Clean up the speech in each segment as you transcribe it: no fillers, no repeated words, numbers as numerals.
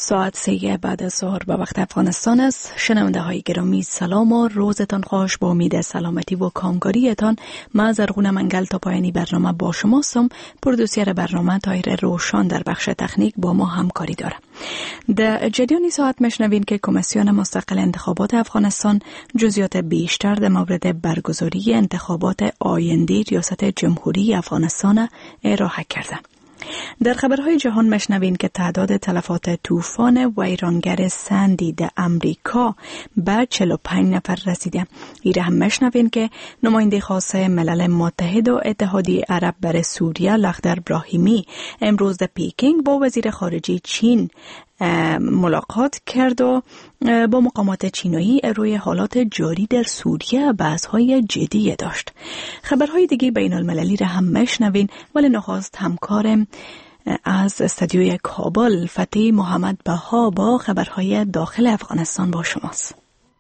ساعت 3 بعد از ظهر به وقت افغانستان است. شنونده های گرامی سلام و روزتان خوش. با امید سلامتی و کامکاریتان من زرغون منگل تا پایانی برنامه با شماستم. پرودوسر برنامه طاهر روشان در بخش تکنیک با ما همکاری داره. در جریان ساعت میشنوین که کمیسیون مستقل انتخابات افغانستان جزئیات بیشتر در مورد برگزاری انتخابات آینده ریاست جمهوری افغانستان ارائه کرده. در خبرهای جهان مشنوین که تعداد تلفات طوفان ویرانگر سندی در امریکا به 45 نفر رسیده. ایره هم مشنوین که نماینده خاصه ملل متحد و اتحادیه عرب برای سوریه لخدر ابراهیمی امروز در پیکینگ با وزیر خارجه چین ملاقات کرد و با مقامات چینی روی حالات جاری در سوریه بحث‌های جدی داشت. خبرهای دیگه بین المللی را هم مشنوین، ولی نخست همکارم از استودیوی کابل فتحی محمد بها با خبرهای داخل افغانستان با شماست.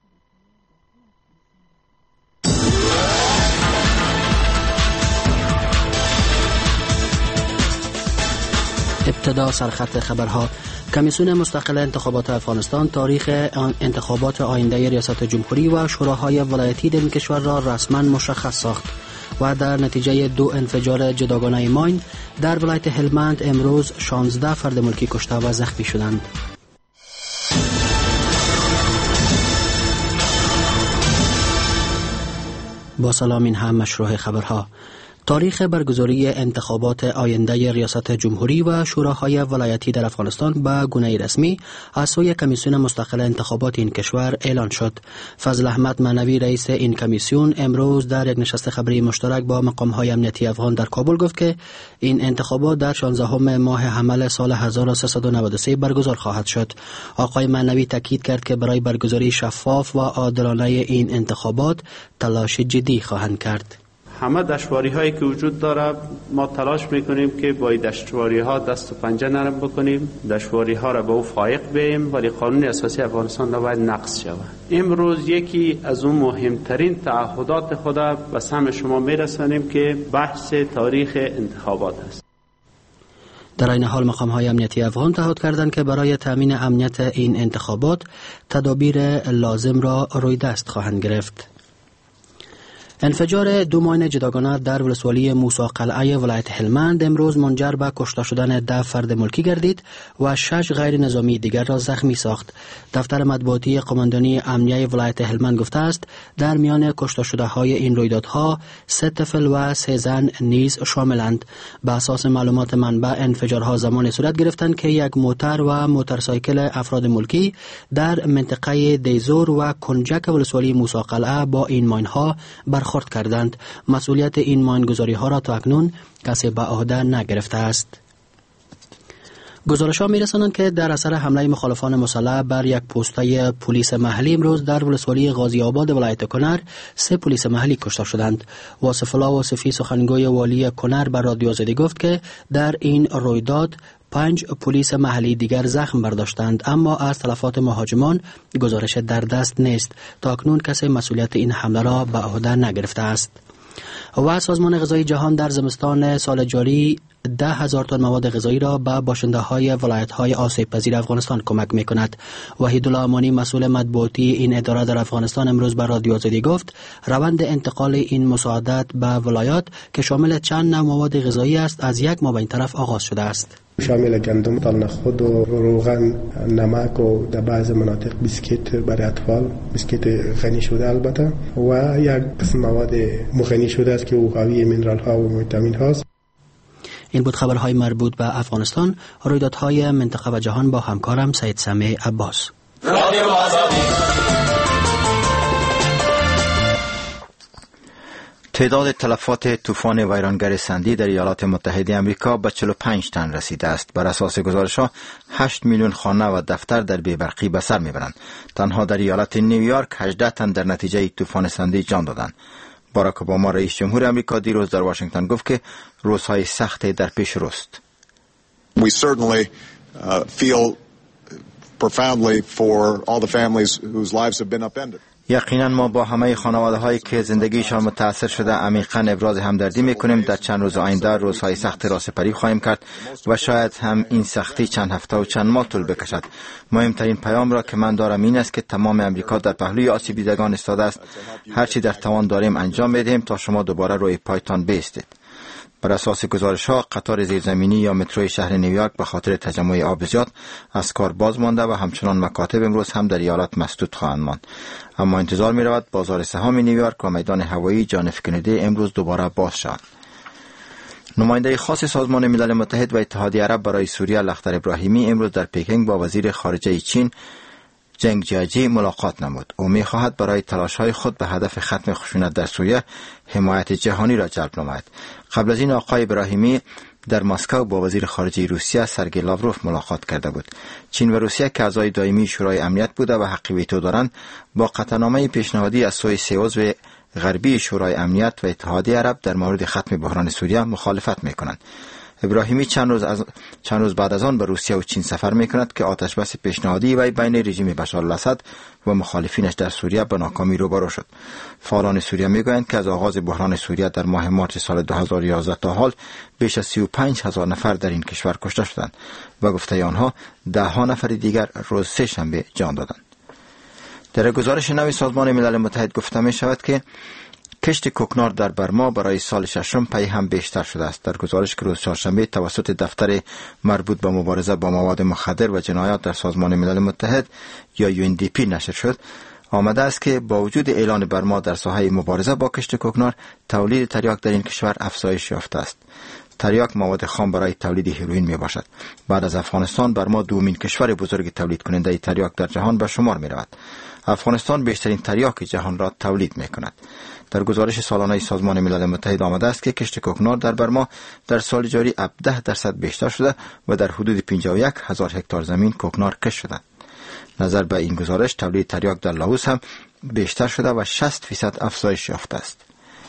ابتدا سرخط خبرها. کمیسیون مستقل انتخابات افغانستان تاریخ انتخابات آینده ریاست جمهوری و شوراهای ولایتی در این کشور را رسما مشخص ساخت و در نتیجه 2 انفجار جداگانه ماین در ولایت هلمند امروز 16 فرد ملکی کشته و زخمی شدند. با سلام، این هم مشروع خبرها. تاریخ برگزاری انتخابات آینده ریاست جمهوری و شوراهای ولایتی در افغانستان به گونه رسمی از سوی کمیسیون مستقل انتخابات این کشور اعلان شد. فضل احمد معنوی رئیس این کمیسیون امروز در یک نشست خبری مشترک با مقام‌های امنیتی افغان در کابل گفت که این انتخابات در 16 ماه حمل سال 1393 برگزار خواهد شد. آقای معنوی تاکید کرد که برای برگزاری شفاف و عادلانه این انتخابات تلاش جدی خواهند کرد. همه دشواری هایی که وجود داره ما تلاش میکنیم که با این دشواری ها دست و پنجه نرم بکنیم، دشواری ها را به او فایق بیم، ولی قانون اساسی افغانستان نباید نقض شود. امروز یکی از اون مهمترین تعهدات خود به سمع شما میرسانیم که بحث تاریخ انتخابات است. در این حال مقام‌های امنیتی افغان تعهد کردند که برای تامین امنیت این انتخابات تدابیر لازم را روی دست خواهند گرفت. انفجار 2 ماین جداگانه در ولسوالی موسی قلعه ولایت هلمند امروز منجر به کشته شدن 10 فرد ملکی گردید و 6 غیر نظامی دیگر را زخمی ساخت. دفتر مطبوعاتی قماندانی امنیه ولایت هلمند گفته است در میان کشته شده های این رویدادها 3 طفل و 3 زن نیز شاملند. به اساس معلومات منبع انفجارها زمان صورت گرفتند که یک موتر و موتورسایکل افراد ملکی در منطقه دیزور و کنجک ولسوالی موسی قلعه با این ماین‌ها برخورد کردند. مسئولیت این ماینگذاری ها را تا اکنون کسی به عهده نگرفته است. گزارش‌ها می‌رسانند که در اثر حمله مخالفان مسلح بر یک پوسته پلیس محلی امروز در ولسوالی غازی آباد ولایت کنر 3 پلیس محلی کشته شدند. واصف الله واصفی سخنگوی والی کنر بر رادیو آزادی گفت که در این رویداد 5 پلیس محلی دیگر زخم برداشتند، اما از تلفات مهاجمان گزارش در دست نیست. تا اکنون کسی مسئولیت این حمله را به عهده نگرفته است. و سازمان غذایی جهان در زمستان سال جاری 10,000 تن مواد غذایی را به باشنده های ولایت های آسیب پذیر افغانستان کمک می کند. وحید الله امانی مسئول مطبوعاتی این اداره در افغانستان امروز بر رادیو آزادی گفت روند انتقال این مساعدت به ولایات که شامل چند نوع مواد غذایی است از یک ما بین طرف آغاز شده است. شامل گندم، تالنخود و روغن، نمک و در بعض مناطق بیسکیت برای اطفال، بیسکیت غنی شده البته، و یک قسم مواد مغنی شده است که او حاوی مینرال ها و ویتامین هاست. این بود خبرهای مربوط به افغانستان. رویدادهای منطقه و جهان با همکارم سید سمیع عباس. تعداد تلفات طوفان ویرانگر سندی در ایالات متحده آمریکا به 45 تن رسیده است. بر اساس گزارش‌ها 8 میلیون خانه و دفتر در بی‌برقی به سر می‌برند. تنها در ایالت نیویورک 18 تن در نتیجه طوفان سندی جان دادند. باراک اوباما رئیس جمهور آمریکا دیروز در واشنگتن گفت که روزهای سختی در پیش روست. We certainly feel profoundly for all the families whose lives have been upended. یقینا ما با همه خانواده هایی که زندگیشان متاثر شده عمیقاً ابراز همدردی میکنیم. در چند روز آینده روزهای سخت را سپری خواهیم کرد و شاید هم این سختی چند هفته و چند ماه طول بکشد. مهمترین پیام را که من دارم این است که تمام امریکا در پهلوی آسیب دیدگان ایستاده است. هرچی در توان داریم انجام میدهیم تا شما دوباره روی پایتان بایستید. بر اساس گزارش‌ها قطار زیرزمینی یا متروی شهر نیویورک به خاطر تجمع آب زیاد از کار باز مانده و همچنان مکاتب امروز هم در ایالت مسدود خواهند ماند. اما انتظار می‌رود بازار سهام نیویورک و میدان هوایی جان اف کندی امروز دوباره باز شوند. نماینده خاص سازمان ملل متحد و اتحادیه عرب برای سوریه لخر ابراهیمی امروز در پکینگ با وزیر خارجه چین جنگ جیاجی ملاقات نمود. او می‌خواهد برای تلاش‌های خود به هدف ختم خشونت در سوریه حمایت جهانی را جلب نماید. قبل از این آقای ابراهیمی در مسکو با وزیر خارجه روسیه سرگئی لاوروف ملاقات کرده بود. چین و روسیه که اعضای دائمی شورای امنیت بوده و حق ویتو دارند با قطعنامه پیشنهادی از سوی سه عضو غربی شورای امنیت و اتحادیه عرب در مورد ختم بحران سوریه مخالفت می‌کنند. ابراهیمی چند روز بعد از آن به روسیه و چین سفر می‌کند که آتشبس پیشنهادی وی بین رژیم بشار الاسد و مخالفینش در سوریه به ناکامی روبرو شد. فعالان سوریه می‌گویند که از آغاز بحران سوریه در ماه مارس سال 2011 تا حال بیش از 35,000 نفر در این کشور کشته شدند و گفته آنها 10 نفر دیگر روز سه شنبه جان دادند. در گزارش نوی سازمان ملل متحد گفته می‌شود که کشت کوکنار در برما برای سال ششم پی هم بیشتر شده است. در گزارش که روز چهارشنبه توسط دفتر مربوط به مبارزه با مواد مخدر و جنایات در سازمان ملل متحد یا UNDP نشر شد، آمده است که با وجود اعلان برما در ساحه مبارزه با کشت کوکنار، تولید تریاک در این کشور افزایش یافته است. تریاک مواد خام برای تولید هیروئین می باشد. بعد از افغانستان برما دومین کشور بزرگ تولید کننده تریاک در جهان به شمار می رود. افغانستان بیشترین تریاک جهان را تولید می کند. در گزارش سالانه سازمان ملل متحد آمده است که کشت کوکنار در برما در سال جاری 17% بیشتر شده و در حدود 51,000 هکتار زمین کوکنار کشت شده. نظر به این گزارش تولید تریاک در لاوس هم بیشتر شده و 60% افزایش یافته است.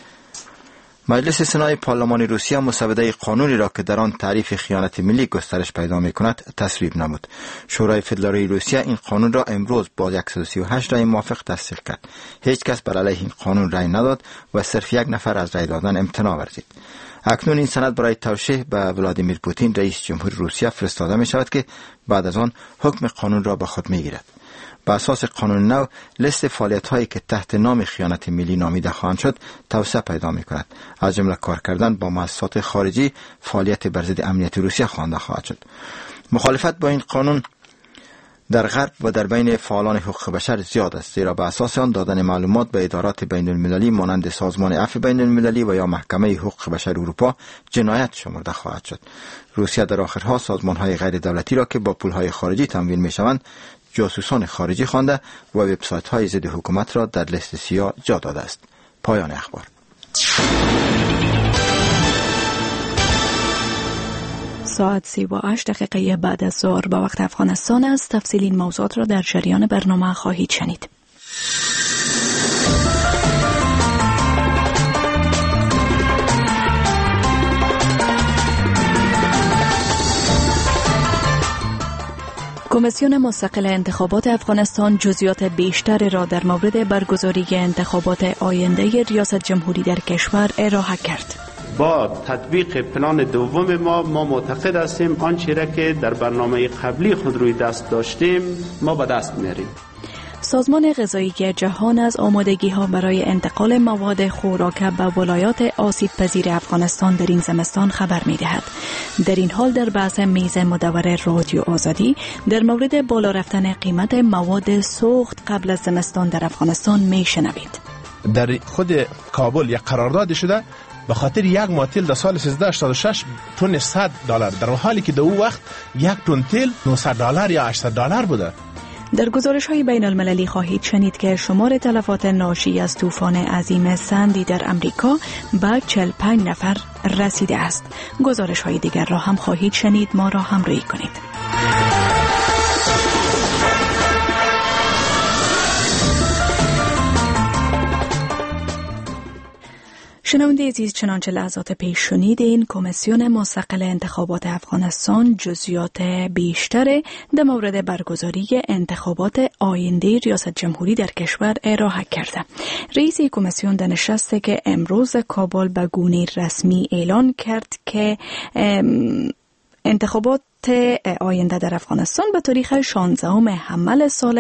مجلس سنای پارلمان روسیه مسوده قانونی را که در آن تعریف خیانت ملی گسترش پیدا می‌کند تصویب نمود. شورای فدرالی روسیه این قانون را امروز با 138 رای موافق تصدیق کرد. هیچ کس بر علیه این قانون رای نداد و صرف یک نفر از رای دادن امتناع ورزید. اکنون این سند برای توشیح به ولادیمیر پوتین رئیس جمهور روسیه فرستاده می شود که بعد از آن حکم قانون را به خود می گیرد. بر اساس قانون نو لیست فعالیت‌هایی که تحت نام خیانت ملی نامیده خواهند شد توسعه پیدا می‌کند. از جمله کار کردن با مؤسسات خارجی فعالیت بر ضد امنیت روسیه خوانده خواهد شد. مخالفت با این قانون در غرب و در بین فعالان حقوق بشر زیاد است، زیرا به اساس آن دادن معلومات به ادارات بین‌المللی مانند سازمان عفو بین‌المللی و یا محکمه حقوق بشر اروپا جنایت شمرده خواهد شد. روسیه در آخرها سازمان‌های غیر دولتی را که با پول‌های خارجی تمویل می‌شوند جاسوسان خارجی خوانده و وبسایت‌های ضد حکومت را در لیست سیاه جا داده است. پایان اخبار. ساعت 38 بعد از ظهر به وقت افغانستان است. تفصیل این موضوعات را در جریان برنامه خواهید شنید. کمیسیون مستقل انتخابات افغانستان جزئیات بیشتر را در مورد برگزاری انتخابات آینده ریاست جمهوری در کشور ارائه کرد. با تطبیق پلان دوم ما معتقد هستیم آنچه را که در برنامه قبلی خود روی دست داشتیم ما به دست میاریم. سازمان غذایی جهان از آمادگی‌ها برای انتقال مواد خوراک به ولایات آسیب پذیر افغانستان در این زمستان خبر می‌دهد. در این حال در بحث میز مدور رادیو آزادی در مورد بالا رفتن قیمت مواد سوخت قبل از زمستان در افغانستان می‌شنوید. در خود کابل یک قرارداد شده به خاطر یک ماتیل در سال 1386 تن $100 در حالی که در اون وقت یک تن تیل $900 یا $800 بوده. در گزارش‌های بین المللی خواهید شنید که شمار تلفات ناشی از طوفان عظیم سندی در امریکا به 45 نفر رسیده است. گزارش‌های دیگر را هم خواهید شنید. ما را همراهی کنید. شنونده عزیز، چنانچه لحظات پیش شنیدین، کمیسیون مستقل انتخابات افغانستان جزئیات بیشتر در مورد برگزاری انتخابات آینده ریاست جمهوری در کشور ارائه کرده. رئیس کمیسیون در نشستی که امروز کابل به گونه رسمی اعلان کرد که انتخابات آینده در افغانستان به تاریخ 16 حمل سال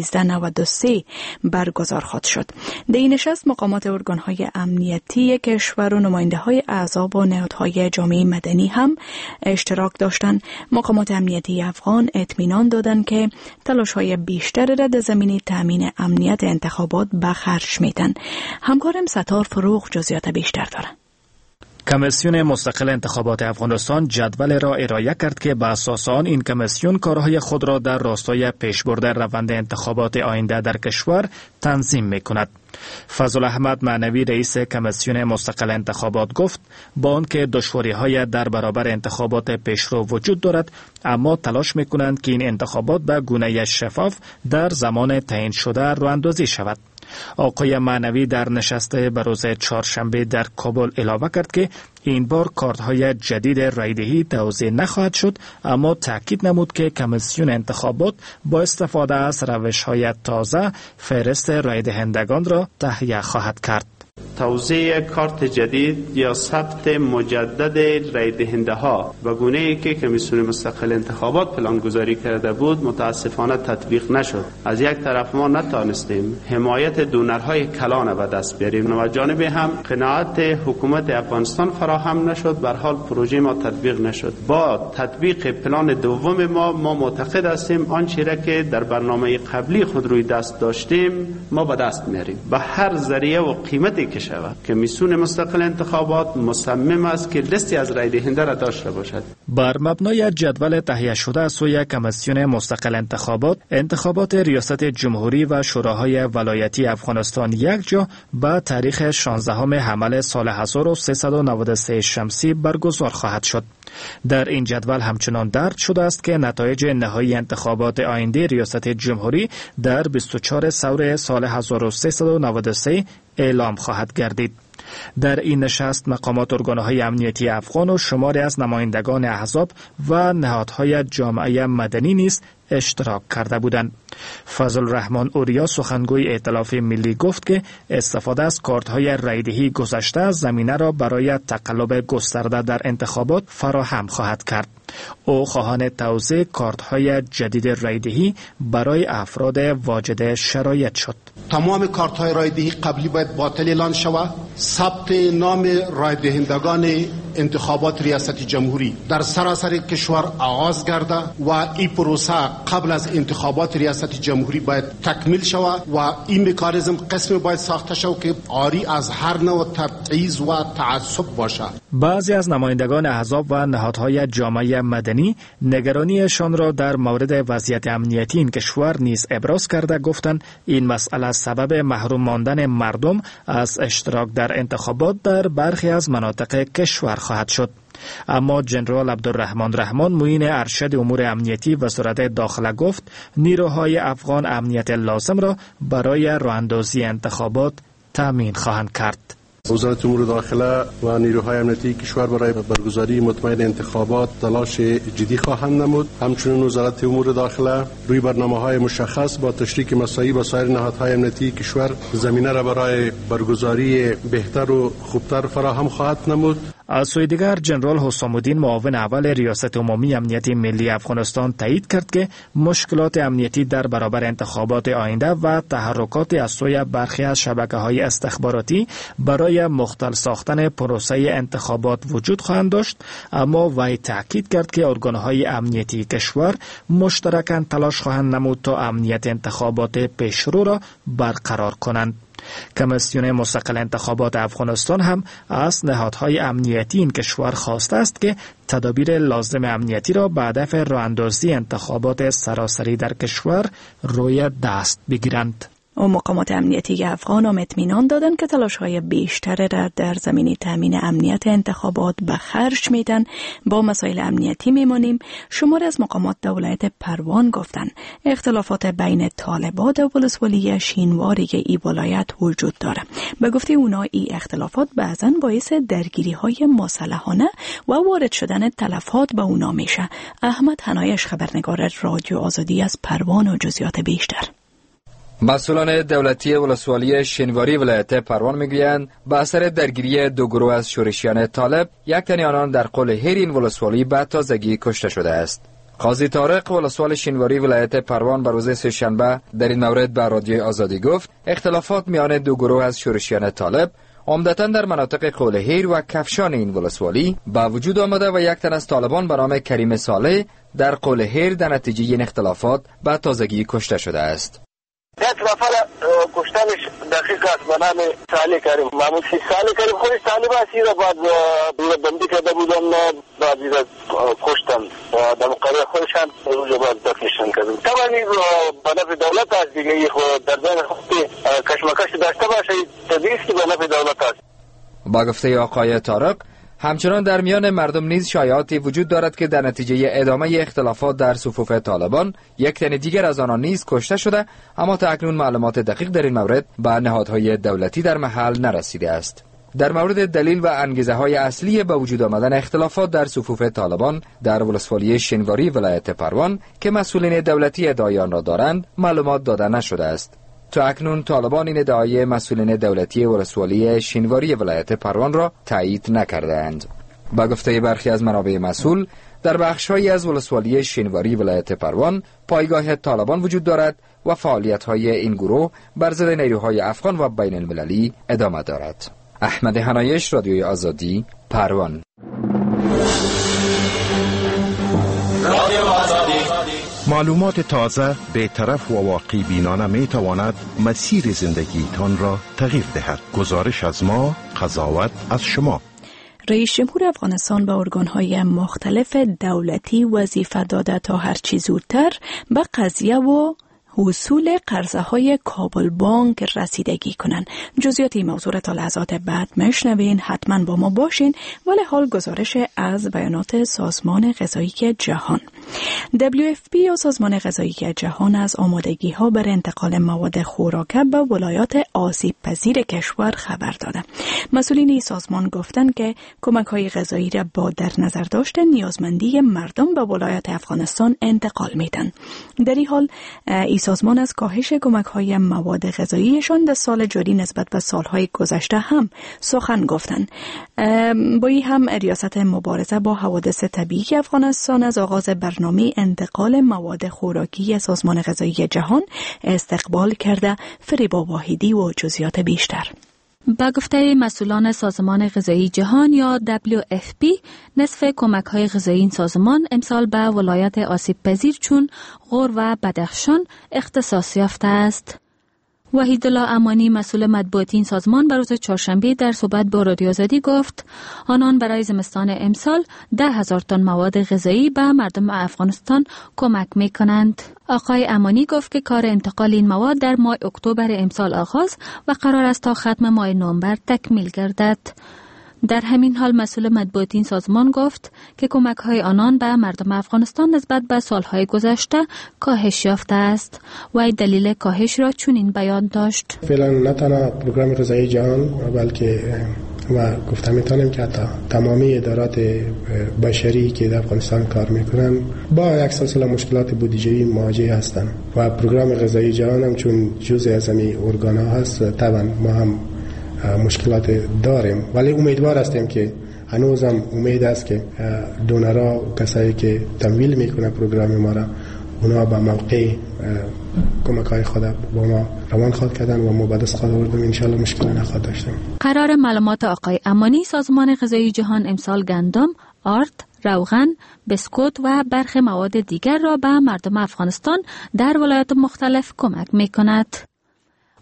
1393 برگزار خواهد شد. در این نشست مقامات ارگان‌های امنیتی کشور و نماینده‌های احزاب و نهادهای جامعه مدنی هم اشتراک داشتند. مقامات امنیتی افغان اطمینان دادند که تلاش‌های بیشتر را در زمینه تامین امنیت انتخابات به خرج می‌دن. همکارم ستار فروغ جزئیات بیشتر دارد. کمیسیون مستقل انتخابات افغانستان جدول را ارائه کرد که به اساس آن این کمیسیون کارهای خود را در راستای پیشبرد روند انتخابات آینده در کشور تنظیم می‌کند. فضل احمد معنوی رئیس کمیسیون مستقل انتخابات گفت با آنکه دشواری‌های در برابر انتخابات پیشرو وجود دارد، اما تلاش می‌کنند که این انتخابات به گونه شفاف در زمان تعیین شده راه‌اندازی شود. آقای معنوی در نشست به روز چهارشنبه در کابل علاوه کرد که این بار کارت‌های جدید رایدهی توزیع نخواهد شد، اما تاکید نمود که کمیسیون انتخابات با استفاده از روش‌های تازه فهرست رایدهندگان را تهیه خواهد کرد. توزیع کارت جدید یا ثبت مجدد رای دهنده ها و گونه‌ای که کمیسیون مستقل انتخابات پلانگذاری کرده بود متاسفانه تطبیق نشد. از یک طرف ما نتانستیم حمایت دونرهای کلان به دست بیاریم و جانب هم قناعت حکومت افغانستان فراهم نشد. به هر حال پروژه ما تطبیق نشد. با تطبیق پلان دوم ما معتقد هستیم آنچه را که در برنامه قبلی خود روی دست داشتیم ما به دست میاریم. به هر ذریعه و قیمتی که شود کمیسیون مستقل انتخابات مصمم است که لیستی از رای دهنده را داشته باشد. بر مبنای جدول تهیه شده از سوی کمیسیون مستقل انتخابات ریاست جمهوری و شوراهای ولایتی افغانستان یک جا به تاریخ 16 حمل سال 1393 شمسی برگزار خواهد شد. در این جدول همچنان درج شده است که نتایج نهایی انتخابات آینده ریاست جمهوری در 24 سور سال 1393 اعلام خواهد گردید. در این نشست مقامات ارگان‌های امنیتی افغان و شماری از نمایندگان احزاب و نهادهای جامعه مدنی نیز اشتراک کرده بودند. فضل الرحمن اوریا سخنگوی ائتلاف ملی گفت که استفاده از کارت‌های رایدهی گذشته زمینه را برای تقلب گسترده در انتخابات فراهم خواهد کرد. او خواهان توزیع کارت‌های جدید رایدهی برای افراد واجد شرایط شد. تمام کارت‌های رایدهی قبلی باید باطل اعلان شود. ثبت نام رایدهندگان انتخابات ریاست جمهوری در سراسر کشور آغاز گردد و این پروسه قبل از انتخابات ریاست جمهوری باید تکمیل شود و این مکانیزم قسمی باید ساخته شود که عاری از هر نوع تبعیض و تعصب باشد. بعضی از نمایندگان احزاب و نهادهای جامعه مدنی نگرانیشان را در مورد وضعیت امنیتی این کشور نیز ابراز کرده گفتند این مسئله سبب محروم ماندن مردم از اشتراک در انتخابات در برخی از مناطق کشور خواهد شد. اما جنرال عبدالرحمن رحمان معین ارشد امور امنیتی وزارت داخله گفت نیروهای افغان امنیت لازم را برای راهاندازی انتخابات تامین خواهند کرد. وزارت امور داخله و نیروهای امنیتی کشور برای برگزاری مطمئن انتخابات تلاش جدی خواهند نمود. همچنین وزارت امور داخله روی برنامه‌های مشخص با تشریک مساعی با سایر نهادهای امنیتی کشور زمینه را برای برگزاری بهتر و خوبتر فراهم خواهد نمود. از سوی دیگر جنرال حسام الدین معاون اول ریاست عمومی امنیت ملی افغانستان تایید کرد که مشکلات امنیتی در برابر انتخابات آینده و تحرکات از سوی برخی از شبکه‌های استخباراتی برای مختل ساختن پروسه انتخابات وجود خواهند داشت، اما وی تاکید کرد که ارگان‌های امنیتی کشور مشترکاً تلاش خواهند نمود تا امنیت انتخابات پیشرو را برقرار کنند. کمیسیون مستقل انتخابات افغانستان هم از نهادهای امنیتی این کشور خواسته است که تدابیر لازم امنیتی را به هدف راهاندازی انتخابات سراسری در کشور روی دست بگیرند. و مقامات امنیتی افغان هم اطمینان دادند که تلاش‌های بیشتر را در زمینه تامین امنیت انتخابات به خرج میدن. با مسائل امنیتی میمانیم. شماری از مقامات در ولایت پروان گفتند اختلافات بین طالبان و ولسوالی شینواری ای ولایت وجود داره. به گفته اونا این اختلافات بعضاً باعث درگیری‌های مسلحانه و وارد شدن تلفات به اونا میشه. احمد حنایش، خبرنگار رادیو آزادی از پروان و جزئیات بیشتر. مسئولان دولتی ولسوالی شینواری ولایت پروان میگویند به اثر درگیری دو گروه از شورشیان طالب یک تن آنان در قل هیر این ولسوالی به تازگی کشته شده است. قاضی طارق ولسوال شینواری ولایت پروان بر روز سه‌شنبه در این مورد به رادیو آزادی گفت اختلافات میان دو گروه از شورشیان طالب عمدتاً در مناطق قل هیر و کفشان این ولسوالی به وجود آمده و یک تن از طالبان به نام کریم صالح در قل هیر در نتیجه این اختلافات به تازگی کشته شده است. یک نفر کشتنش دقیق است به نام صالح کریم. معمول صالح کریم خودش طالب است را بعد بندی کرده بودن، بعد کشتن و در مقابل خودشان روز بعد دفنشان کردن. طبعا به نفع دولت است دیگه، در بین خود کشمکش داشته باشه طبیعی است که به نفع دولت است. با گفته آقای طارق همچنان در میان مردم نیز شایعاتی وجود دارد که در نتیجه ادامه اختلافات در صفوف طالبان یک تن دیگر از آنان نیز کشته شده، اما تا اکنون معلومات دقیق در این مورد به نهادهای دولتی در محل نرسیده است. در مورد دلیل و انگیزه های اصلی به وجود آمدن اختلافات در صفوف طالبان در ولسوالی شینواری ولایت پروان که مسئولین دولتی ادعای آن را دارند معلومات داده نشده است. تا اکنون طالبان این ادعای مسئولین دولتی ولسوالی شینواری ولایت پروان را تایید نکردند. با گفته برخی از منابع مسئول در بخش‌هایی از ولسوالی شینواری ولایت پروان پایگاه طالبان وجود دارد و فعالیت‌های این گروه بر ضد نیروهای افغان و بین المللی ادامه دارد. احمد حنایش، رادیوی آزادی، پروان. معلومات تازه، بی‌طرف و واقع بینانه می تواند مسیر زندگی تان را تغییر دهد. گزارش از ما، قضاوت از شما. رئیس جمهور افغانستان به ارگان‌های مختلف دولتی وظیفه داده تا هرچی زودتر به قضیه و حصول قرضه‌های کابل بانک رسیدگی کنند. جزئیات این موضوع را تا لحظات بعد میشنوین. حتما با ما باشین. ولی حال گزارش از بیانات سازمان غذایی جهان. WFP یا سازمان غذایی جهان از آمادگی‌ها برای انتقال مواد خوراکی به ولایات آسیب پذیر کشور خبر داده. مسئولین این سازمان گفتند که کمک‌های غذایی را با در نظر داشت نیازمندی مردم به ولایات افغانستان انتقال میدن. در این حال این سازمان از کاهش کمک‌های مواد غذاییشان در سال جاری نسبت به سالهای گذشته هم سخن گفتند. با این هم ریاست مبارزه با حوادث طبیعی افغانستان از آغاز برنامه انتقال مواد خوراکی سازمان غذایی جهان استقبال کرده. فریبا واحدی و جزئیات بیشتر. با گفته مسئولان سازمان غذایی جهان یا WFP، نصف کمک‌های غذایی این سازمان امسال به ولایت آسیب پذیر چون غور و بدخشان اختصاص یافته است. وحیدالله امانی، مسئول مطبوعاتی این سازمان، بر روز چهارشنبه در صحبت با رادیو آزادی گفت آنان برای زمستان امسال 10,000 تن مواد غذایی به مردم افغانستان کمک می‌کنند. آقای امانی گفت که کار انتقال این مواد در ماه اکتبر امسال آغاز و قرار است تا ختم ماه نوامبر تکمیل گردد. در همین حال مسئول مطبوعاتی این سازمان گفت که کمک‌های آنان به مردم افغانستان نسبت به سالهای گذشته کاهش یافته است و دلیل کاهش را چنین بیان داشت. فعلا نه تنها پروگرام غذایی جهان بلکه و گفتم میتونیم که حتی تمامی ادارات بشری که در افغانستان کار میکنن با یک سلسله مشکلات بودجه‌ای مواجه هستند و پروگرام غذایی جهان هم چون جزء از این ارگان‌ها هست طبعا ما هم مشکلات داریم، ولی امیدوار هستیم که هنوزم امید است که دونرها و کسایی که تمویل میکنه پروگرام ما را اونا به موقع کمک‌های خود با ما روان خواهد کردن و ما بعد از خود آوردن انشالله مشکل نخواهد داشتیم. قرار معلومات آقای امانی، سازمان غذایی جهان امسال گندم، آرد، روغن، بسکوت و برخی مواد دیگر را به مردم افغانستان در ولایات مختلف کمک میکند.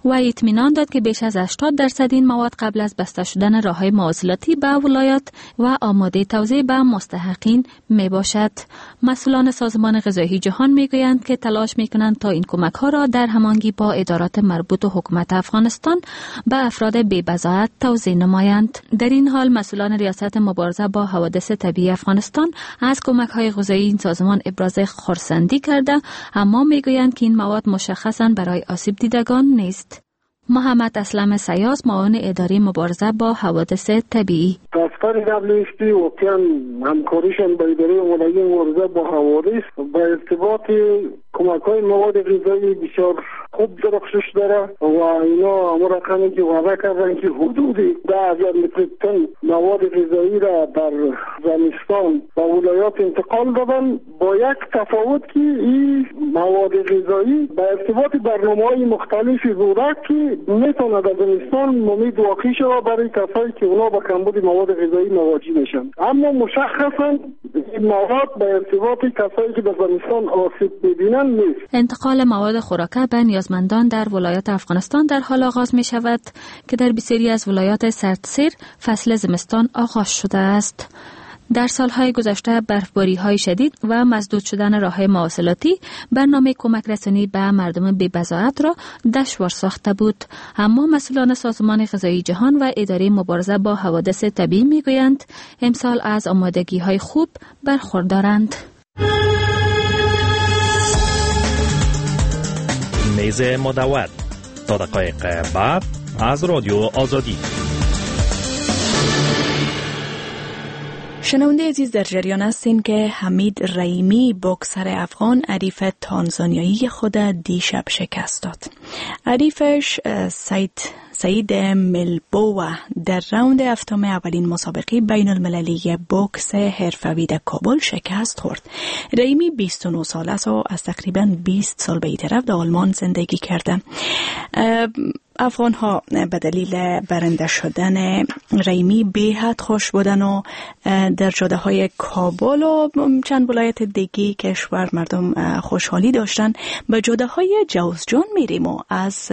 و اطمینان داد که بیش از 80% این مواد قبل از بسته شدن راههای مواصلاتی به ولایات و آماده توزیع به مستحقین می باشد. مسئولان سازمان غذایی جهان می گویند که تلاش می کنند تا این کمک ها را در هماهنگی با ادارات مربوط و حکومت افغانستان به افراد بی‌بضاعت توزیع نمایند. در این حال مسئولان ریاست مبارزه با حوادث طبیعی افغانستان از کمک های غذایی این سازمان ابراز خرسندی کرده، اما می گویند که این مواد مشخصاً برای آسیب دیدگان نیست. محمد اسلم سیاس، معاون اداره مبارزه با حوادث طبیعی: دفتر WFP واقعا همکاریشان با اداره ولایی مبارزه با حوادث با ارتباط کمک‌های مواد غذایی بسیار خوب درخشش داره و اینا همون رقمی که وعده کردن که حدود 10,000 متر تن مواد غذایی را در زمستان و ولایات انتقال دادن، با یک تفاوت که این مواد غذایی به ارتباط برنامه‌های مختلفی بوده که میتونه در زمستان ممید واقعی شده برای کسایی که اونا با کمبود مواد غذایی مواجه میشن. اما مشخصا این مواد به ارتباط کسایی که در زمستان آسیب میبینن نیست. انتقال مواد خوراکه به نیازمندان در ولایات افغانستان در حال آغاز می شود که در بسیاری از ولایات سردسیر فصل زمستان آغاز شده است. در سالهای گذشته برفباری‌های شدید و مسدود شدن راه‌های مواصلاتی برنامه کمک رسانی به مردم بی‌بضاعت را دشوار ساخته بود، اما مسئولان سازمان غذایی جهان و اداره مبارزه با حوادث طبیعی می‌گویند امسال از آمادگی‌های خوب برخوردارند. میز مدور تا دقایق بعد از رادیو آزادی. شنونده عزیز، در جریان هستین که حمید رحیمی، بوکسر افغان حریف تانزانیایی خود دیشب شکست داد. حریفش سعید ملبوه در راوند هفتم اولین مسابقه بین المللی بوکس حرفه‌ای در کابل شکست خورد. رحیمی 29 ساله است و از تقریباً 20 سال به این طرف در آلمان زندگی کرده. افغان ها به دلیل برنده شدن رحیمی بی‌حد خوش بودن و در جاده های کابل و چند ولایت دیگه کشور مردم خوشحالی داشتن. به جاده های جوزجان میریم و از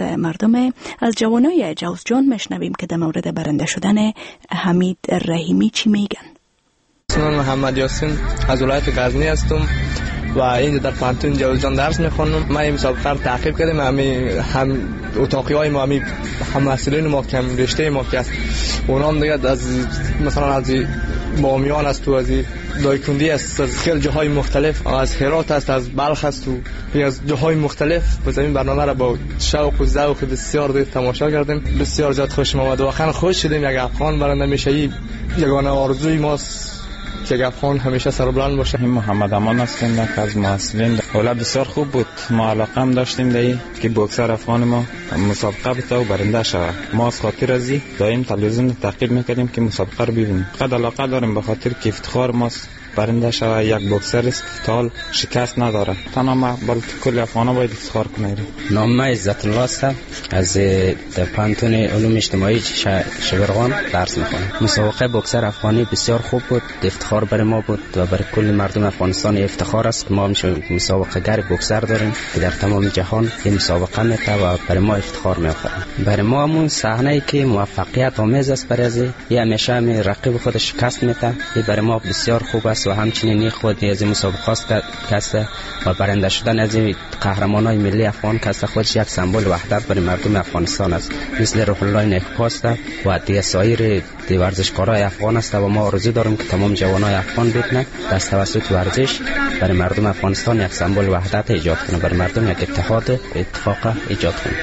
جوانای جوزجان میشنویم که در مورد برنده شدن حمید رحیمی چی میگن. اسمم محمد یاسین از ولایت غزنی هستم و اینجا در پانتون جوزجان درس میخونم. ما این مسابقه رو تعقیب کردیم، هم اتاقی های ما، هم مسئولین ما که هم رشته ما که است، اونا هم دیگه از مثلا از بامیان است و از دایکندی است، از خیلی جاهای مختلف، از هرات است، از بلخ است و از جاهای مختلف باز این برنامه را با شوق و ذوق بسیار دید تماشا کردیم. بسیار زیاد خوشم آمد و واقعا خوش شدیم. یک افغان برنده میشه یگانه آرزوی ماست که یک افغان همیشه سربلند باشه. این محمد امان هستم که از محصلین اولا بسیار خوب بود. ما علاقه هم داشتیم دیگه که بوکسر افغان ما مسابقه بده و برنده شود. ما از خاطر ازی دائم تلویزیون تعقیب میکردیم که مسابقه رو ببینیم. قد علاقه داریم به خاطر که افتخار ماست برنده شود. یک بوکسر است که حال شکست نداره. تنها ما بلکه کل افغانا باید افتخار کنیم. نام من عزت الله است، از پانتون علوم اجتماعی شبرغان درس میخونم. مسابقه بوکسر افغانی بسیار خوب بود، افتخار برای ما بود و برای کل مردم افغانستان افتخار است که ما مسابقه گر بوکسر داریم که در تمام جهان این مسابقه میته و برای ما افتخار میآورد. برای ما همون صحنه‌ای که موفقیت آمیز است برای از همیشه می رقیب خود شکست میته، این برای ما بسیار خوب است و همچنین خود از مسابقه است که و برنده شدن از قهرمانای ملی افغان که خودش یک سمبل وحدت برای مردم افغانستان است، مثل روح الله نکپاست و دیگه سایر ورزشکارای افغان است و ما آرزو داریم که تمام جوانای افغان بتونن دست توسط ورزش برای مردم افغانستان یک سمبل وحدت ایجاد کنه، برای مردم یک اتحاد و اتفاق ایجاد کنه.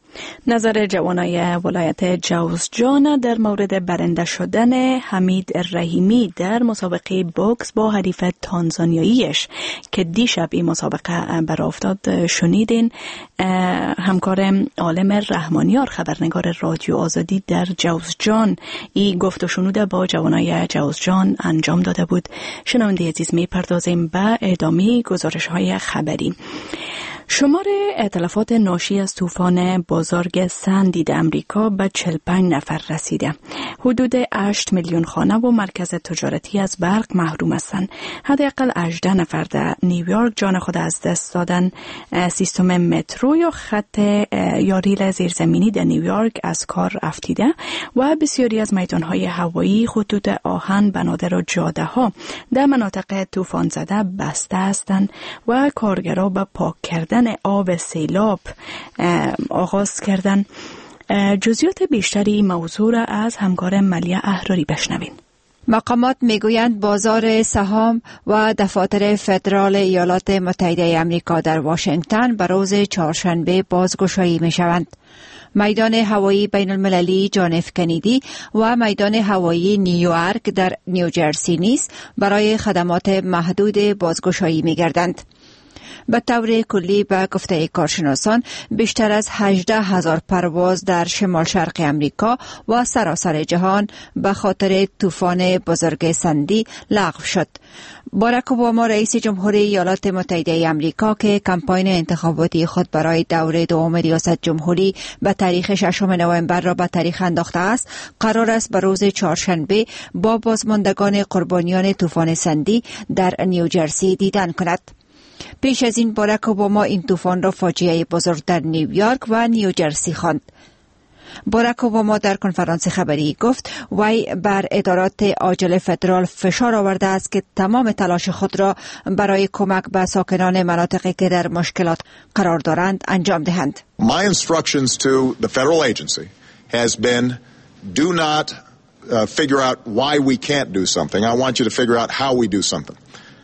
نظر جوانای ولایت جوزجان در مورد برنده شدن حمید رحیمی در مسابقه بوکس با حریف تانزانیاییش که دیشب این مسابقه برافتاد شنیدین. همکار عالم رحمانیار خبرنگار رادیو آزادی در جوزجان این گفت و شنود با جوانای جوزجان انجام داده بود. شنونده عزیز میپردازیم به ادامه گزارش های خبری. شمار اتلافات ناشی از طوفان بزرگ سندی در امریکا به 45 نفر رسیده. حدود 8 میلیون خانه و مرکز تجارتی از برق محروم هستند. حداقل 18 نفر در نیویورک جان خود از دست دادن. سیستم مترو یا خط یا ریل زیرزمینی در نیویورک از کار افتیده و بسیاری از میدانهای هوایی، خطوط آهن، بنادر و جاده ها در مناطق طوفان زده بسته هستند و کارگرها به پاک کردن آب سیلاب آغاز کردن. جزئیات بیشتری موضوع را از همکار ملیه احراری بشنوین. مقامات میگویند بازار سهام و دفاتر فدرال ایالات متحده آمریکا در واشنگتن به روز چهارشنبه بازگشایی می شوند. میدان هوایی بین المللی جان اف کندی و میدان هوایی نیویورک در نیوجرسی نیز برای خدمات محدود بازگشایی می گردند. به طور کلی به گفته کارشناسان بیشتر از 18,000 پرواز در شمال شرق امریکا و سراسر جهان به خاطر طوفان بزرگ سندی لغو شد. باراک اوباما رئیس جمهوری ایالات متحده آمریکا که کمپاین انتخاباتی خود برای دور دوم ریاست جمهوری به تاریخ 6 نوامبر را به تاریخ انداخته است، قرار است به روز چهارشنبه با بازماندگان قربانیان طوفان سندی در نیوجرسی دیدن کند. پیش از این باراک اوباما این طوفان را فاجعه بزرگ در نیویورک و نیوجرسی خواند. باراک اوباما در کنفرانس خبری گفت وی بر ادارات عاجل فدرال فشار آورده است که تمام تلاش خود را برای کمک به ساکنان مناطقی که در مشکلات قرار دارند انجام دهند. My instructions to the federal agency has been do not figure out why we can't do something. I want you to figure out how we do something.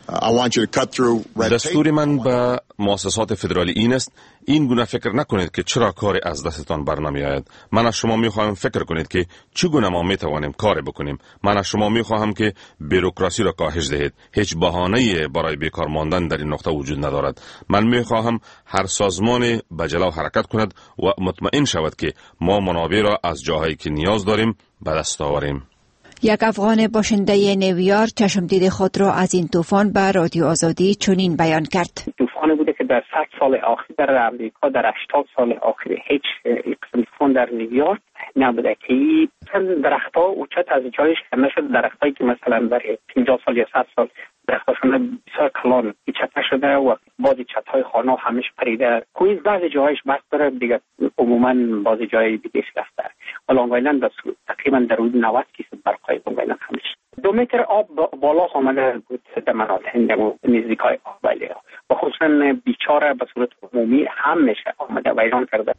دستور من به مؤسسات فدرالی این است: این گونه فکر نکنید که چرا کار از دستتان برنمی آید. من از شما می خواهم فکر کنید که چگونه ما می توانیم کار بکنیم. من از شما می خواهم که بوروکراسی را کاهش دهید. هیچ بهانه‌ای برای بیکار ماندن در این نقطه وجود ندارد. من می خواهم هر سازمان به جلو حرکت کند و مطمئن شود که ما منابع را از جاهایی که نیاز داریم به دست آوریم. یک افغان باشنده نیویورک چشمدید خود را از این طوفان به رادیو آزادی چنین بیان کرد. طوفانی بوده که در 100 سال اخیر در امریکا، در 80 سال اخیر هیچ طوفان در نیویورک نبوده که درخت‌ها اوچت از جایش کم نشد. درختایی که مثلا در 50 سال یا 100 سال درختاشون بسیار کلان ایچت نشده و بعضی چت‌های خانه همیشه پریده. کویز بعضی جایش بست داره، دیگه عموما بعضی جای دیگه شکسته. لانگ تقریبا در حدود 90% برقای لانگ همیشه 2 متر آب بالا آمده بود در مناطق نزدیکای آبلی و خصوصا بیچاره به صورت عمومی همیشه آمده ویران کرده.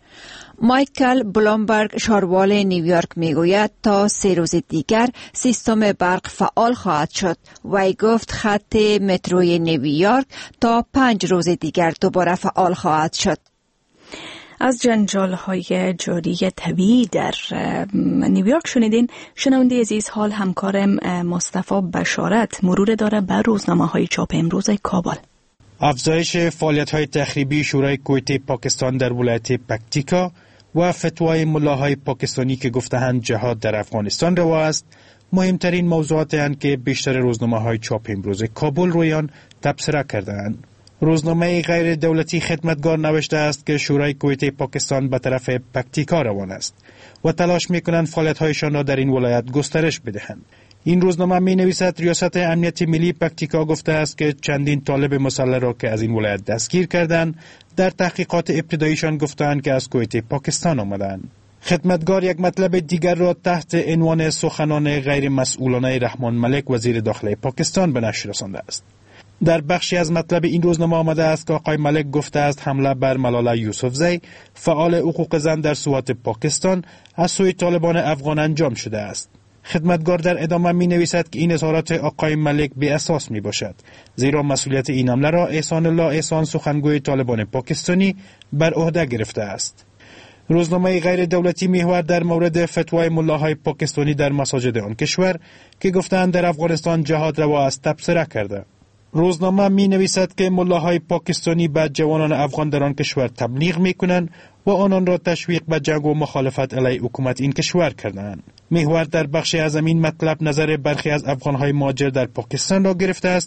مایکل بلومبرگ شاروال نیویورک میگوید تا 3 روز دیگر سیستم برق فعال خواهد شد. وی گفت خط متروی نیویورک تا 5 روز دیگر دوباره فعال خواهد شد. از جنجال‌های جاری طبیعی در نیویورک شنیدین. شنونده عزیز، حال همکار مصطفی بشارت مرور داره بر روزنامه‌های چاپ امروز کابل. افزایش فعالیت‌های تخریبی شورای کویت پاکستان در ولایت پکتیکا و فتوای ملاهای پاکستانی که گفته‌اند جهاد در افغانستان روا است، مهمترین موضوعاتی هستند که بیشتر روزنامه‌های چاپ امروز کابل رویان تبصره کرده‌اند. روزنامه غیر دولتی خدمتگار نوشته است که شورای کویت پاکستان به طرف پکتیکا روان است و تلاش می‌کنند فعالیت‌هایشان را در این ولایت گسترش بدهند. این روزنامه می‌نویسد ریاست امنیت ملی پکتیکا گفته است که چندین طالب مسلح را که از این ولایت دستگیر کردند در تحقیقات ابتداییشان گفتند که از کویت پاکستان آمدند. خدمتگار یک مطلب دیگر را تحت عنوان سخنان غیر مسئولانه رحمان ملک وزیر داخلی پاکستان به نشر رسانده است. در بخشی از مطلب این روزنامه آمده است که آقای ملک گفته است حمله بر ملاله یوسفزی فعال حقوق زن در سوات پاکستان از سوی طالبان افغان انجام شده است. خدمتگار در ادامه می نویسد که این اظهارات آقای ملک بی اساس می باشد، زیرا مسئولیت این حمله را احسان الله احسان سخنگوی طالبان پاکستانی بر عهده گرفته است. روزنامه غیر دولتی محور در مورد فتوای ملاهای پاکستانی در مساجد آن کشور که گفتند در افغانستان جهاد روا است تبصره کرده. روزنامه می نویسد که ملاهای پاکستانی به جوانان افغان در آن کشور تبلیغ می کنند و آنان را تشویق به جنگ و مخالفت علیه حکومت این کشور کردند. محور در بخش از این مطلب نظر برخی از افغانهای مهاجر در پاکستان را گرفته است.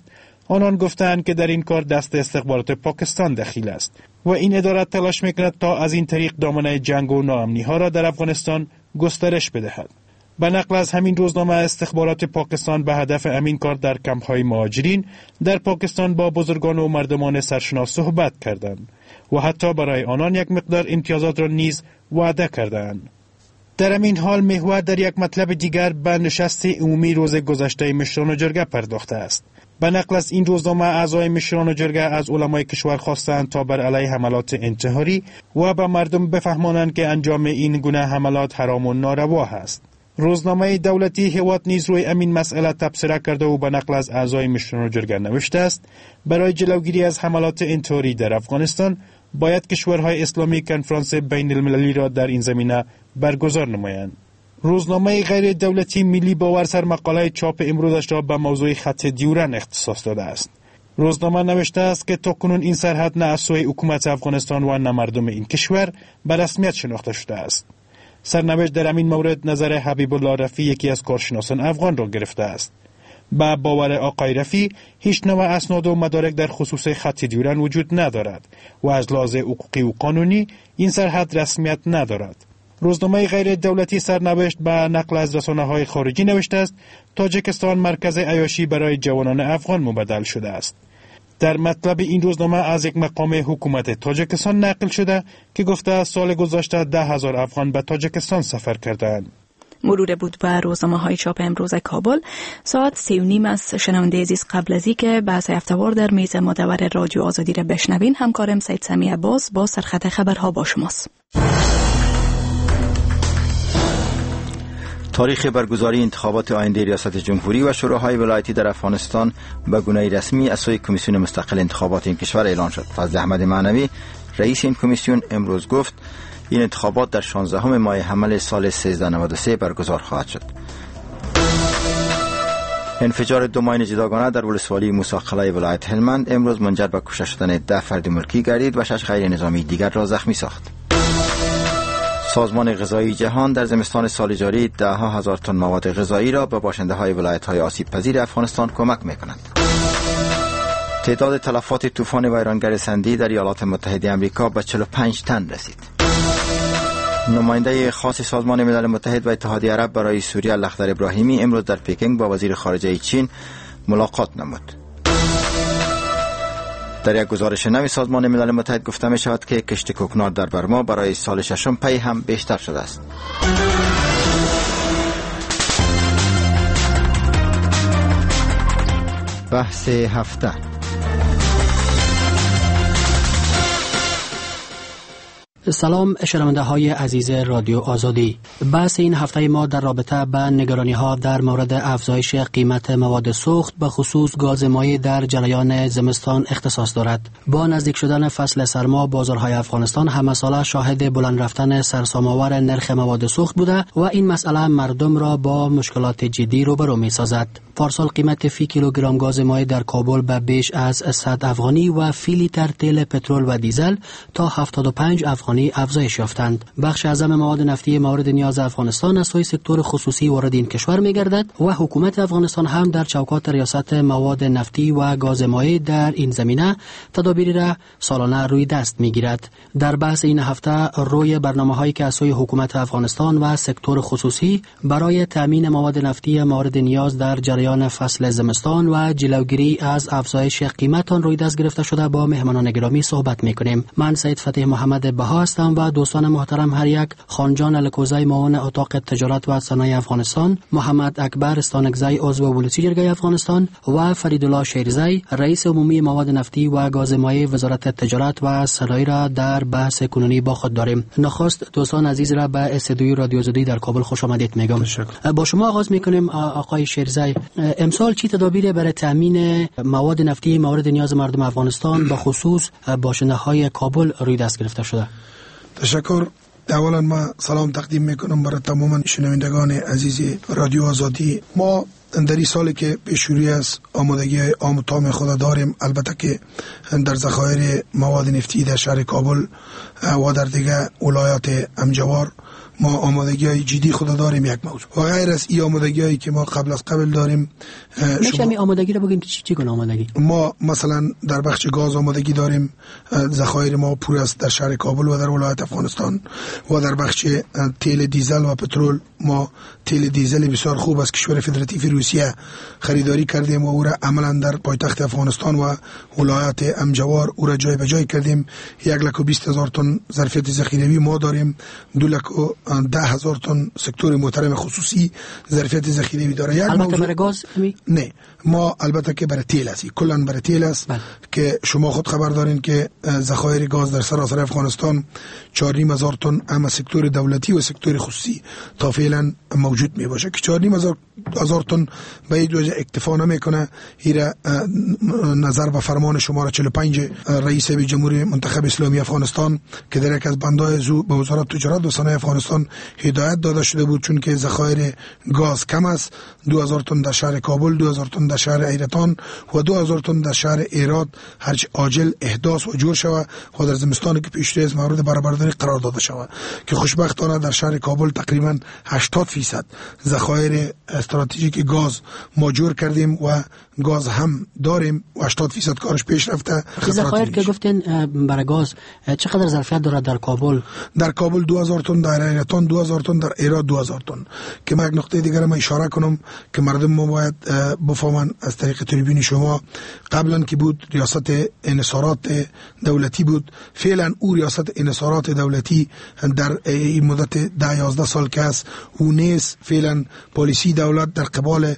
آنان گفتند که در این کار دست استخبارات پاکستان دخیل است و این اداره تلاش میکند تا از این طریق دامنه جنگ و ناامنی ها را در افغانستان گسترش بدهد. به نقل از همین روزنامه، استخبارات پاکستان به هدف همین کار در کمپ‌های مهاجرین در پاکستان با بزرگان و مردمان سرشناس صحبت کردند و حتی برای آنان یک مقدار امتیازات را نیز وعده کردند. در همین حال محور در یک مطلب دیگر به نشست عمومی روز گذشته مشران جرگه پرداخته است. به نقل از این روزنامه، اعضای مشران جرگه از علمای کشور خواستند تا بر علیه حملات انتحاری و به مردم بفهمانند که انجام این گونه حملات حرام و ناروا است. روزنامه دولتی هیوات نیز روی امین مسئله تبصره کرده و به نقل از اعضای مشران جرگه نوشته است برای جلوگیری از حملات انتحاری در افغانستان باید کشورهای اسلامی کنفرانس بین المللی را در این زمینه برگزار نمایند. روزنامه غیر دولتی ملی باور سر مقاله چاپ امروزش را به موضوع خط دیورن اختصاص داده است. روزنامه نوشته است که تاکنون این سرحد نه از سوی حکومت افغانستان و نه مردم این کشور به رسمیت شناخته شده است. سرنوشت در همین مورد نظر حبیب الله رفیع، یکی از کارشناسان افغان، را گرفته است. با باور آقای رفیع هیچ نوع اسناد و مدارک در خصوص خط دیورن وجود ندارد و از لحاظ حقوقی و قانونی این سرحد رسمیت ندارد. روزنامه غیر دولتی سرنوشت به نقل از رسانه‌های خارجی نوشته است تاجیکستان مرکز عیاشی برای جوانان افغان مبدل شده است. در مطلب این روزنامه از یک مقام حکومت تاجیکستان نقل شده که گفته سال گذشته 10,000 افغان به تاجیکستان سفر کردند. مرور بود به روزنامه‌های چاپ امروز کابل. ساعت 3:30 است. شنونده عزیز، قبل از اینکه بحث هفته‌وار در میز مدور رادیو آزادی را بشنوین، همکارم سید سمی عباس با سرخط خبرها با شماست. تاریخ برگزاری انتخابات آینده ریاست جمهوری و شوراهای ولایتی در افغانستان به گونه رسمی از سوی کمیسیون مستقل انتخابات این کشور اعلان شد. فضل احمد معنوی، رئیس این کمیسیون، امروز گفت این انتخابات در 16 ماه حمل سال 1393 برگزار خواهد شد. انفجار 2 ماین جداگانه در ولسوالی موسی قلعه ولایت هلمند امروز منجر به کشته شدن 10 فرد ملکی گردید و 6 غیر نظامی دیگر را زخمی ساخت. سازمان غذایی جهان در زمستان سال جاری 10,000 تن مواد غذایی را به باشنده‌های ولایت‌های آسیب پذیر افغانستان کمک می‌کند. تعداد تلفات طوفان ویرانگر سندی در ایالات متحده آمریکا به 45 تن رسید. نماینده خاص سازمان ملل متحد و اتحادیه عرب برای سوریه لخدر ابراهیمی امروز در پکینگ با وزیر خارجه چین ملاقات نمود. در یک گزارش نوی سازمان ملل متحد گفته می شود که کشت کوکنار در برما برای سال 6 پی هم بیشتر شده است. بحث هفته. سلام شنونده های عزیز رادیو آزادی. بحث این هفته ما در رابطه با نگرانی ها در مورد افزایش قیمت مواد سوخت به خصوص گاز مایع در جریان زمستان اختصاص دارد. با نزدیک شدن فصل سرما بازارهای افغانستان همه ساله شاهد بلند رفتن سرسام‌آور نرخ مواد سوخت بوده و این مسئله مردم را با مشکلات جدی روبرو می سازد. پارسال قیمت فی کیلوگرم گاز مایع در کابل به بیش از 100 افغانی و فی لیتر تیل پترول و دیزل تا 75 افغانی افزایش یافتند. بخش اعظم مواد نفتی مورد نیاز افغانستان از سوی سکتور خصوصی وارد این کشور می‌گردد و حکومت افغانستان هم در چوکات ریاست مواد نفتی و گاز مایع در این زمینه تدابیری را سالانه روی دست می‌گیرد. در بحث این هفته روی برنامه‌هایی که از سوی حکومت افغانستان و سکتور خصوصی برای تامین مواد نفتی مورد نیاز در جریان فصل زمستان و جلوگیری از افزایش قیمت آن روی دست گرفته شده با مهمانان گرامی صحبت می‌کنیم. من سید فتح محمد بها هستم و دوستان محترم هر یک، خانجان الکوزی معاون اتاق تجارت و صنایع افغانستان، محمد اکبر استانکزی عضو ولسی جرگه افغانستان و فریدالله شیرزی رئیس عمومی مواد نفتی و گاز مایع وزارت تجارت و صنایع را در بحث کنونی با خود داریم. نخست دوستان عزیز را به استودیوی رادیو آزادی در کابل خوش آمدید میگم. با شما آغاز میکنیم آقای شیرزی. امسال چی تدابیر برای تامین مواد نفتی مورد نیاز مردم افغانستان به خصوص باشنده‌های کابل روی دست گرفته شده؟ تشکر. اولا ما سلام تقدیم میکنم برای تمام شنوندگان عزیز رادیو آزادی. ما در این سالی که پیشروی از آمادگی عام و تام خود داریم، البته که در ذخایر مواد نفتی در شهر کابل و در دیگر ولایات همجوار ما آمادگی‌های جدی خود داریم یک موضوع و غیر از این آمادگی‌هایی که ما قبل از قبل داریم. میشه می آمادگی رو بگیم که چی گونه آمادگی؟ ما مثلا در بخش گاز آمادگی داریم، ذخایر ما پر است در شهر کابل و در ولایت افغانستان. و در بخش تیل دیزل و پترول ما تیل دیزل بسیار خوب از کشور فدراتیو روسیه خریداری کردیم و او را عملا در پایتخت افغانستان و ولایت امجوار او را جای به جای کردیم. 120,000 تن ظرفیت ذخیروی ما داریم. 210,000 تن سکتور محترم خصوصی ظرفیت ذخیروی داره. البته برای گاز نه، ما البته که برای تیل است، کلا برای تیل است که شما خود خبر دارین که ذخایر گاز در سراسر افغانستان 4,500 تن اما سکتور دولتی و سکتور خصوصی تا فعلا موجود می باشه که 4,500 تن به این وجه اکتفا نمیکنه. ایره نظر به فرمان شماره 45 رئیس جمهوری منتخب اسلامی افغانستان که در یک از بندهای زو به وزارت تجارت و صنایع افغانستان هدایت داده شده بود، چون که ذخایر گاز کم است. 2,000 تن در شهر کابل، 2,000 تن در شهر ایرتان و 2,000 تن در شهر ایراد هرچه عاجل احداث و جور شود و در زمستانی که پیش روی مورد برآوردن قرار داده شود که خوشبختانه در شهر کابل تقریبا 80% ذخایر استراتژیک گاز ما جور کردیم و گاز هم داریم و 80% کارش پیش رفته. ذخایر که گفتین برای گاز چقدر ظرفیت دارد در کابل؟ در کابل 2,000 تن، در ایرتان 2,000 تن، در ایراد 2,000 تن. که من یک نقطه دیگر ما اشاره کنم که مردم ما باید بفهمن از طریق تریبون شما. قبلا که بود ریاست انحصارات دولتی بود، فعلا او ریاست انحصارات دولتی در این مدت 10-11 سال که است او نیست. فعلا پالیسی دولت در قبال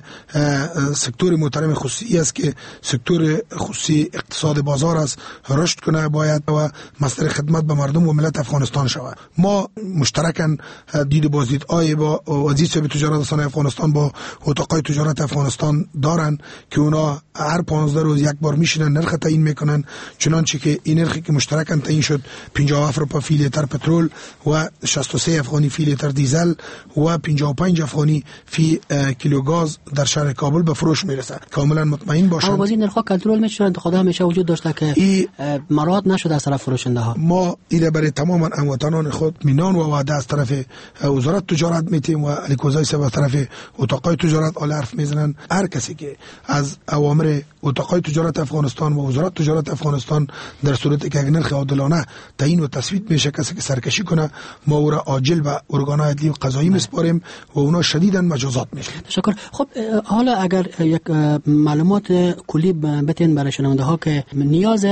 سکتور محترم خصوصی است که سکتور خصوصی اقتصاد بازار است، رشد کنه باید و مصدر خدمت به مردم و ملت افغانستان شود. ما مشترکاً دید بازدید آی با وزیر صاحب تجارت و صنایع افغانستان با اتاقای تجارت افغانستان دارن که اونا هر 15 روز یک بار میشینن نرخ تعیین میکنن، چنانچه که این نرخی که مشترکاً تعیین شد 57 روپیه فی لیتر پترول و 63 افغانی فی لیتر دیزل و 55 افغانی فی کیلو گاز در شهر کابل به فروش میرسه. کاملا مطمئن باشند. اما بازی نرخ کنترل میشه، خدا همیشه وجود داشته که مراد نشده از طرف فروشنده ها. ما ایره برای تمام هموطنان خود مینان و وعده از طرف وزارت تجارت میتیم و الیکوزای صاحب از طرف اتاقای تجارت آل حرف میزنن. هر کسی که از اوامر اتاقای تجارت افغانستان و وزارت تجارت افغانستان در صورتی که نرخ عادلانه تعیین و تصویب میشه کسی که سرکشی کنه ما او را عاجل به ارگان‌های عدلی و قضایی میسپاریم و اونا شدیداً مجازات میشه. تشکر. خب حالا اگر یک معلومات کلی بتین برای شنونده ها که نیاز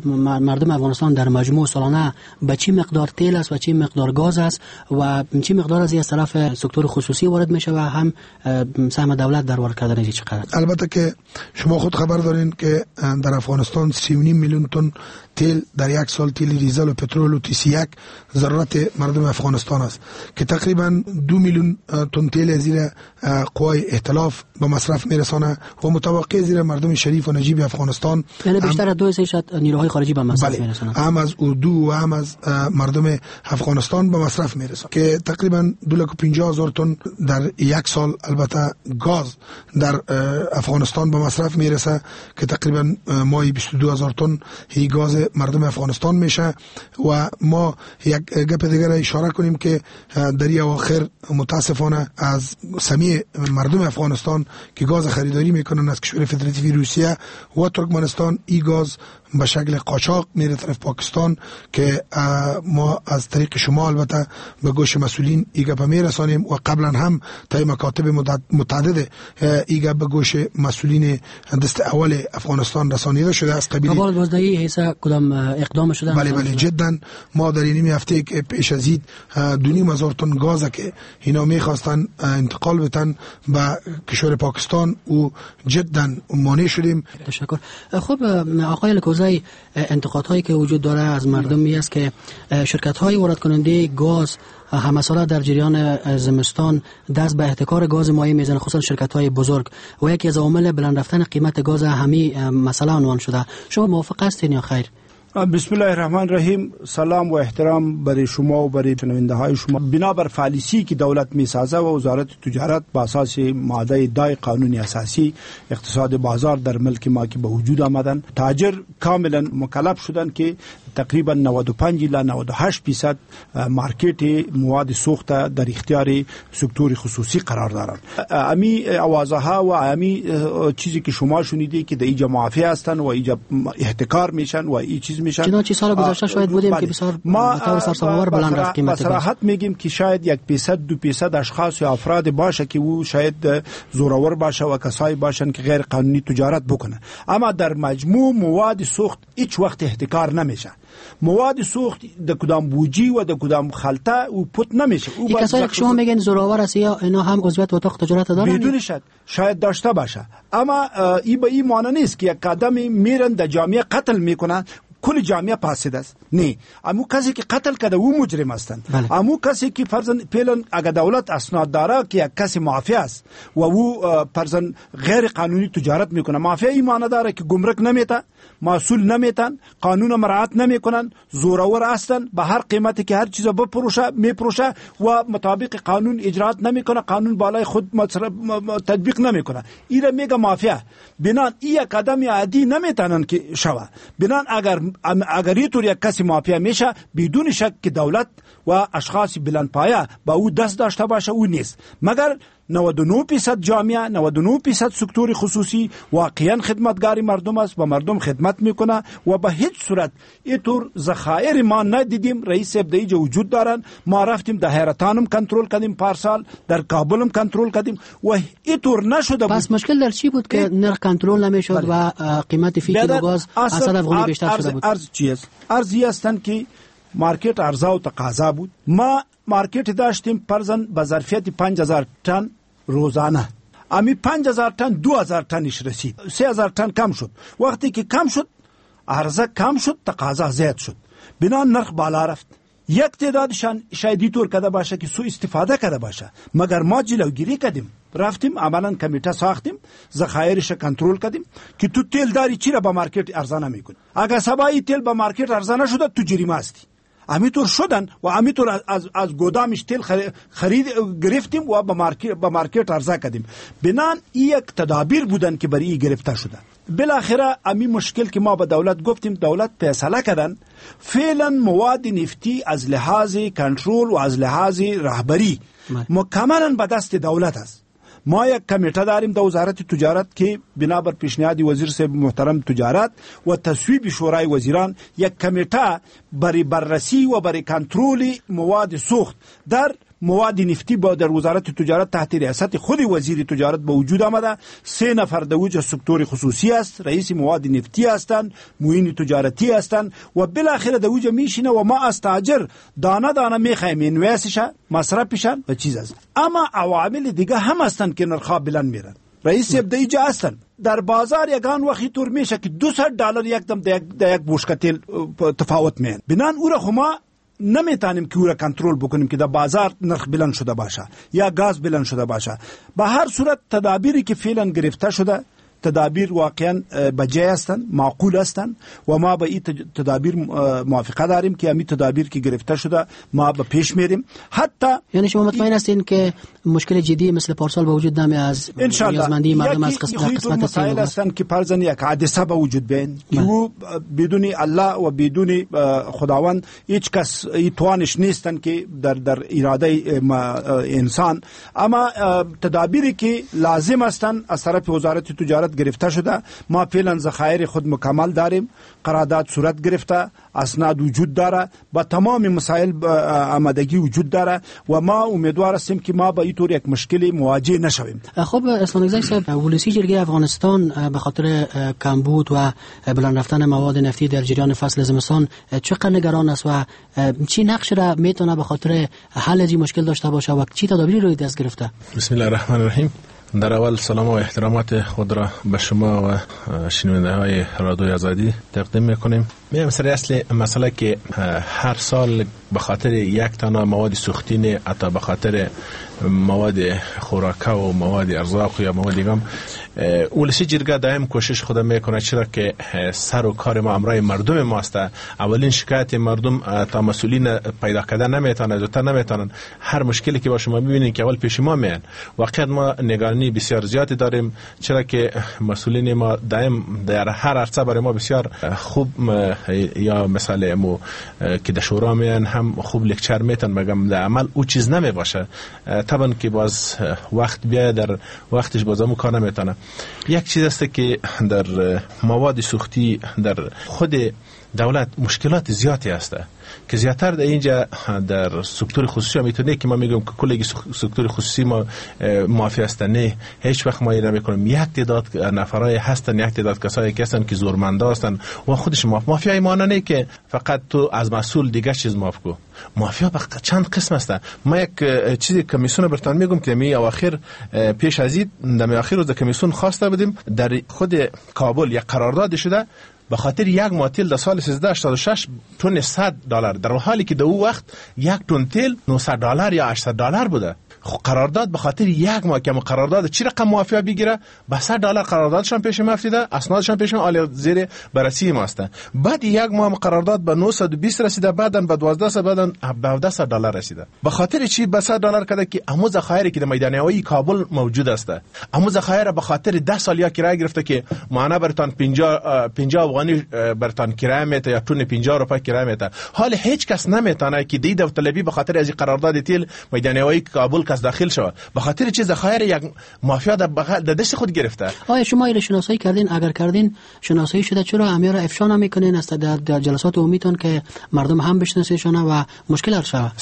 مردم افغانستان در مجموع سالانه به چی مقدار تیل است و چی مقدار گاز است و چی مقدار از طرف سکتور خصوصی وارد میشه و هم سهم دولت در وارد کردن چقدر؟ البته که شما خود خبر دارین که در افغانستان 3.5 میلیون تن تیل در یک سال تیل دیزل و پترول و TC1 ضرورت مردم افغانستان است که تقریبا 2 میلیون تن تیل زیر قوای ائتلاف به مصرف میرسانه و متوقع زیر مردم شریف و نجیب افغانستان، یعنی بیشتر از 2% نیروهای خارجی به مصرف میرسانه. هم از اردو و هم از مردم افغانستان به مصرف میرسانه که تقریبا 250,000 تن در یک سال البته گاز در افغانستان به مصرف میرسه که تقریبا ماهی 22,000 تن هی گاز مردم افغانستان میشه. و ما یک گپ دیگر اشاره کنیم که در این اواخر متاسفانه از سمیع مردم افغانستان که گاز خریداری میکنن از کشور فدراتیو روسیه و ترکمنستان این گاز به شکل قاچاق میره طرف پاکستان که ما از طریق شما البته به گوش مسئولین این گپ میرسانیم و قبلا هم تا مکاتب متعدد این گپ به گوش مسئولین دست اول افغانستان رسانیده شده است. قبیل بازدهی حیث کدام اقدام شده؟ بله جدا ما در این هفته که پیش از عید 2,500 تن گاز که اینا میخواستن انتقال بدن به کشور پاکستان و جدا مانع شدیم. تشکر. خب آقای لکوزای، انتقادهایی که وجود داره از مردمی است که شرکت‌های وارد کننده گاز همساله در جریان زمستان دست به احتکار گاز مایع میزنه، خصوصا شرکت‌های بزرگ و یکی از عوامل بلند رفتن قیمت گاز همی مسئله عنوان شده. شما موافق هستین یا خیر؟ بسم الله الرحمن الرحیم. سلام و احترام برای شما و برای شنونده های شما. بنابر پالیسی که دولت میسازه و وزارت تجارت با اساس ماده 10 قانون اساسی اقتصاد بازار در ملک ما که به وجود آمدن، تاجر کاملا مکلف شدن که تقریبا 95 الی 98% مارکت مواد سوخته در اختیار سکتور خصوصی قرار دارند. امی اوازها و امی چیزی که شما شنیدید که در اینجا معافی هستند و اینجا احتکار میشن و این چیز میشن. چنانچه سال گذشته شاید بودیم که بسیار به طور سرسام‌آور بلند رفت قیمت. بصراحت میگیم که شاید 1% 2% اشخاص یا افراد باشه که او شاید زورآور باشه و کسایی باشن که غیر قانونی تجارت بکنه، اما در مجموع مواد سوخت هیچ وقت احتکار نمیشه. مواد سوخت در کدام بوجی و در کدام خلطه او پوت نمیشه. این کسایی که شما میگن زورآور است یا اینا هم عضویت اتاق تجارت دارن؟ بدون شک شاید داشته باشه، اما این به این معنی نیست که یک قدمی میرن در جامعه قتل میکنن کل جامعه فاسد است. نه، امو کسی که قتل کرده او مجرم هستند. امو کسی که فرضاً پیلن اگر دولت اسناد داره که یک کسی مافیا است و او فرضاً غیر قانونی تجارت میکنه، مافیا این معنی داره که گمرک نمیته، محصول نمیتن، قانون مراعات نمیکنن، زورآور هستند، به هر قیمتی که هر چیز بفروشه میفروشه و مطابق قانون اجرات نمیکنه، قانون بالای خود تطبیق نمیکنه. اینا میگه مافیا. بنان این یک قدم عادی نمیتونن که شوه. بنان اگر اینطور یک کسی مافیا میشه، بدون شک که دولت و اشخاص بلندپایه با او دست داشته باشه او نیست، مگر 99% جامعه 99% سکتور خصوصی واقعا خدمتگار مردم است و مردم خدمت میکنه و به هیچ صورت اینطور ذخایر ما ندیدیم. رئیس ابداعی وجود دارن، ما رفتیم در حیرتانم کنترل کردیم، پارسال در کابلم کنترل کردیم و اینطور نشده بود. پس مشکل در چی بود که نرخ کنترل نمیشد و قیمت فی کیلوگاز از 100 افغانی بیشتر شده بود؟ ارزی هستند که مارکت عرضه و تقاضا بود. ما مارکت داشتیم پرزن به ظرفیت 5000 تن روزانه. امی 5000 تن 2000 تنش رسید، 3000 تن کم شد. وقتی که کم شد عرضه کم شد، تقاضا زیاد شد، بنان نرخ بالا رفت. یک تعدادشان شاید طور کرده باشه که سوء استفاده کرده باشه، مگر ما جلوگیری کردیم، رفتیم عملا کمیته ساختیم، ذخایرش کنترل کردیم که تو تیل داری چرا با مارکت عرضه نمیکنی. اگر سبایی تیل با مارکت عرضه نشده تو جریمه هستی. امیطور شدن و امیطور از گودامش تیل خرید گرفتیم و با مارکت عرضه کردیم. بنان یک تدابیر بودن که برای گرفته شدن. بالاخره امی مشکل که ما به دولت گفتیم، دولت فیصله کردن فعلا مواد نفتی از لحاظ کنترل و از لحاظ رهبری مکملا به دست دولت است. ما یک کمیته داریم در وزارت تجارت که بنابر پیشنهاد وزیر صاحب محترم تجارت و تصویب شورای وزیران یک کمیته برای بررسی و برای کنترل مواد سوخت در مواد نفتی با در وزارت تجارت تحت ریاست خود وزیر تجارت به وجود آمده. 3 نفر در وجه سکتور خصوصی است، رئیس مواد نفتی هستند، معین تجارتی هستند و بالاخره در وجه میشینه و ما از تاجر دانه دانه میخوایم انویسشن، مصرفشن و چیز است. اما عوامل دیگه هم هستند که نرخ بلند میرن. رئیس ابداعی جا هستند در بازار یگان وقتی طور میشه که $200 یکدم در یک بشکه تیل تفاوت میان. بنان او را خما نمیتونیم که او را کنترل بکنیم که در بازار نرخ بلند شده باشه یا گاز بلند شده باشه. به هر صورت تدابیری که فعلا گرفته شده تدابیر واقعا بجای هستند، معقول هستند و ما به این تدابیر موافقه داریم که همین تدابیر که گرفته شده ما به پیش میریم. حتی یعنی شما مطمئن هستین که مشکل جدی مثل پارسال به وجود نمی از نیازمندی مردم از قسمت مسائل هستند که پرزن یک حادثه به وجود بین او بدون الله و بدون خداوند هیچ کس توانش نیستن که در اراده انسان. اما تدابیری که لازم هستند از طرف وزارت تجارت گرفته شده. ما فعلا ذخایر خود مکمل داریم، قرارداد صورت گرفته، اسناد وجود داره، با تمام مسائل آمادگی وجود داره و ما امیدوار هستیم که ما با اینطور یک مشکلی مواجه نشویم. خب اسلام گزای صاحب، ولسی جرگه افغانستان به خاطر کمبود و بلند رفتن مواد نفتی در جریان فصل زمستان چقدر نگران است و چی نقش را میتونه به خاطر حل این مشکل داشته باشه و چی تدابیری روی دست گرفته؟ بسم الله الرحمن الرحیم. در اول سلام و احترامات خود را به شما و شنونده های رادیوی آزادی تقدیم میکنیم. میگم سر اصل مسئله که هر سال به خاطر یک تنها مواد سوختین، حتی به خاطر مواد خوراکه و مواد ارزاق یا مواد دیگه ولسی جرگه دائم کوشش خود میکنه چرا که سر و کار ما امرای مردم ماست. اولین شکایت مردم تا مسئولین پیدا کردن نمیتونن، زودتر نمیتونن. هر مشکلی که با شما میبینین که اول پیش ما میان. واقعا ما نگرانی بسیار زیادی داریم چرا که مسئولین ما دائم در هر عرصه برای ما بسیار خوب یا مثلا مو که در شورا میان هم خوب لکچر میتن مگم در عمل او چیز نمی باشه. طبعا که باز وقت بیاید در وقتش بازم کار نمیتونه. یک چیز است که در مواد سوختی در خود دولت مشکلات زیادی هست که زیادتر در اینجا در سکتور خصوصی هم میتونه که ما میگم که کل سکتور خصوصی ما مافیا هستن. نه هیچ وقت ما اینا میکنیم. یک تعداد نفرای هستن، یک تعداد کسایی که هستن که زورمندا هستن و خودش مافیا ما نه که فقط تو از مسئول دیگه چیز معاف کو. مافیا چند قسم است. ما یک چیزی کمیسیون برتان میگم که می اواخر پیش از این در اواخر روز کمیسیون خواسته بودیم در خود کابل یک قرارداد شده به خاطر یک ماه تیل در سال 1386 تن $100 در حالی که در او وقت یک تن تیل $900 یا $800 بوده. قرارداد به خاطر یک ماه که قرارداد چی رقم موافقه بگیره به $100 قراردادشان پیش ما افتیده، اسنادشان پیش ما عالی زیر بررسی ماست. بعد یک ماه قرارداد به 920 رسیده، بعدن به 12 بعدن به $100 رسیده. به خاطر چی به $100 کده که امو ذخایر که در میدان هوایی کابل موجود است. امو ذخایر به خاطر 10 سال یا کرایه گرفته که معنا برتان 50 افغانی برتان کرایه میته یا تون 50 روپیه کرایه میته. حال هیچ کس نمیتونه که دی داوطلبی به خاطر از قرارداد تیل میدان هوایی کابل کس داخل شود. به خاطر چه ذخایر یک مافیا در دست خود گرفته. آیا شما این شناسایی کردین؟ اگر کردین شناسایی شده چرا امیر افشا نمیکنین است در جلسات عمومیتون که مردم هم بشناسیشون و مشکل حل شود؟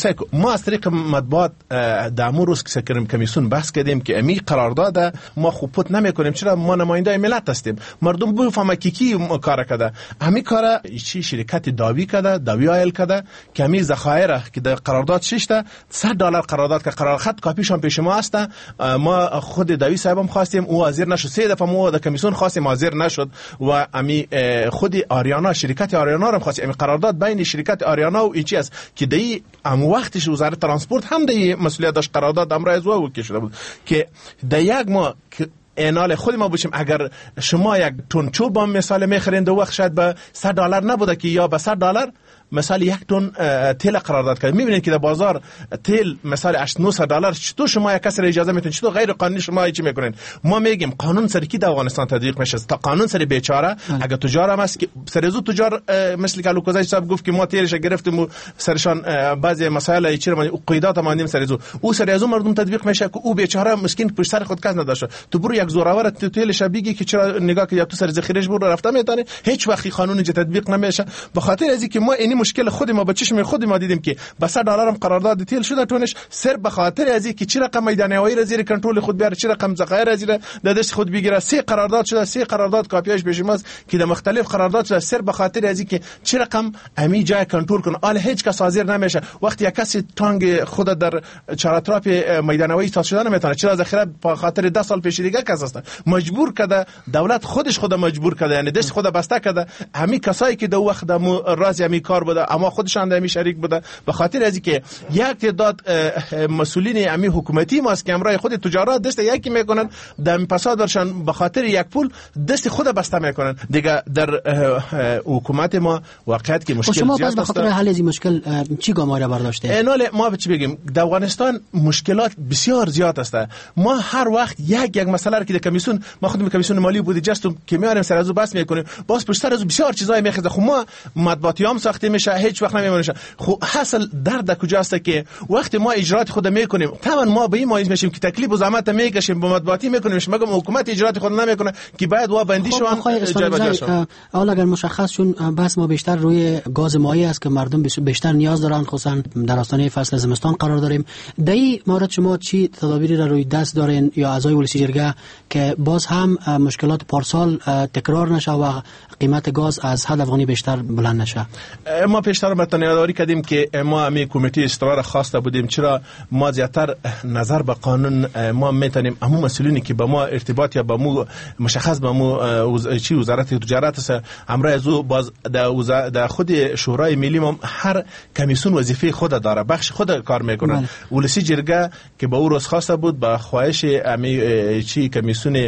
ما از طریق مطبوعات در امور روز که کمیسیون بحث کردیم که امی قرارداد ما خوب پوت نمیکنیم چرا ما نماینده ملت هستیم. مردم بفهمه کی کار کرده. امی کار چی شرکت داوی کرده، داوی آیل کرده که امی ذخایر که در قرارداد شیشته $100 قرارداد که قرار خط کاپیشون پیش ما هست. ما خود داوی صاحبم خواستیم او حاضر نشد. 3 دفعه ما در کمیسیون خواستیم حاضر نشد و امی خود آریانا شرکت آریانا رو خواستیم. امی قرارداد بین شرکت آریانا و این چی است که دی ام وقتش وزارت ترانسپورت هم دی مسئولیت داشت. قرارداد امر از او شده بود که در یک ما اینال خود ما باشیم. اگر شما یک تن چوب مثلا میخرین دو وقت شاید به $100 نبوده که یا به $100 مثلا یک تن تیل قرارداد کرد. میبینید که در بازار تیل مثلا $900 چطور شما یک کس را اجازه میتونید، چطور غیر قانونی شما چی میکنین؟ ما میگیم قانون سری کی در افغانستان تطبیق میشه تا قانون سری بیچاره. اگر تجار هم است که سرزو تجار مثل که لوکوزای صاحب گفت که ما تیلش گرفتیم و سرشان بعضی مسائل چی رو قیدات ماندیم سرزو او سرزو مردم تطبیق میشه که او بیچاره مسکین پشت سر خود کس نداشته. تو برو یک زورآور تیلش بگی که چرا نگاه که تو سر ذخیرهش برو رفته میتونه هیچ وقتی قانون تطبیق نمیشه. به خاطر از اینکه ما این مشکل خود ما به چشم خود ما دیدیم که به $100 هم قرارداد تیل شده تونش صرف به خاطر از اینکه چه رقم میدان هوایی را زیر کنترل خود بیاره، چه رقم ذخایر را زیر دست خود بگیره. 3 قرارداد شده، 3 قرارداد کاپیاش پیش ماست که در مختلف قرارداد شده صرف به خاطر از اینکه چه رقم امی جای کنترل کنه. حالا هیچ کس حاضر نمیشه. وقتی یک کسی تانگ خود در چهارطرف میدان هوایی تاس شده نمیتونه چرا ذخیره به خاطر 10 سال پیش دیگه کس است مجبور کرده. دولت خود مجبور کرده، یعنی دست خود بسته کرده. همین کسایی که در وقت راز همی کار بوده اما خودشان در شریک بوده به خاطر از اینکه یک تعداد مسئولین امی حکومتی ماست که امرای خود تجارت دست یکی میکنن در پسادرشان به خاطر یک پول دست خود بسته میکنن دیگه. در حکومت ما واقعیت که مشکل شما زیاد است. به خاطر حل از این مشکل چی گام را برداشته؟ اینال ما چی بگیم در افغانستان مشکلات بسیار زیاد است. ما هر وقت یک مسئله که در کمیسیون ما خودم کمیسیون مالی بودی جستم که میاریم سر از بحث میکنیم باز پشت سر از بسیار چیزای میخزه. خب ما مطبوعاتیام ساخته میشه هیچ وقت نمیمونه. خب حاصل درد کجاست که وقتی ما اجرات خود میکنیم طبعا ما به این مایز میشیم که تکلیف و زحمت میکشیم با مطبوعاتی میکنیم مگم حکومت اجرات خود نمیکنه که باید وا بندی شون جای شون. حالا اگر مشخص چون بس ما بیشتر روی گاز مایع است که مردم بیشتر نیاز دارن خصوصا در آستانه فصل زمستان قرار داریم. در این مورد شما چی تدابیری را روی دست دارین یا اعضای ولسی جرگه که باز هم مشکلات پارسال تکرار نشه و قیمت گاز از حد افغانی بیشتر بلند نشه؟ ما پیشتر متنیاداری کردیم که ما می کمیته استقرار خواسته بودیم چرا ما زیاتر نظر به قانون ما میتونیم همون مسئولینی که با ما ارتباط یا با مو مشخص با مو وزارت تجارت است امرای از او باز در خود شورای ملی ما هر کمیسیون وظیفه خود داره بخش خود کار میکنه. ولسی جرگه که با او روز خواسته بود با خواهش امی کمیسیون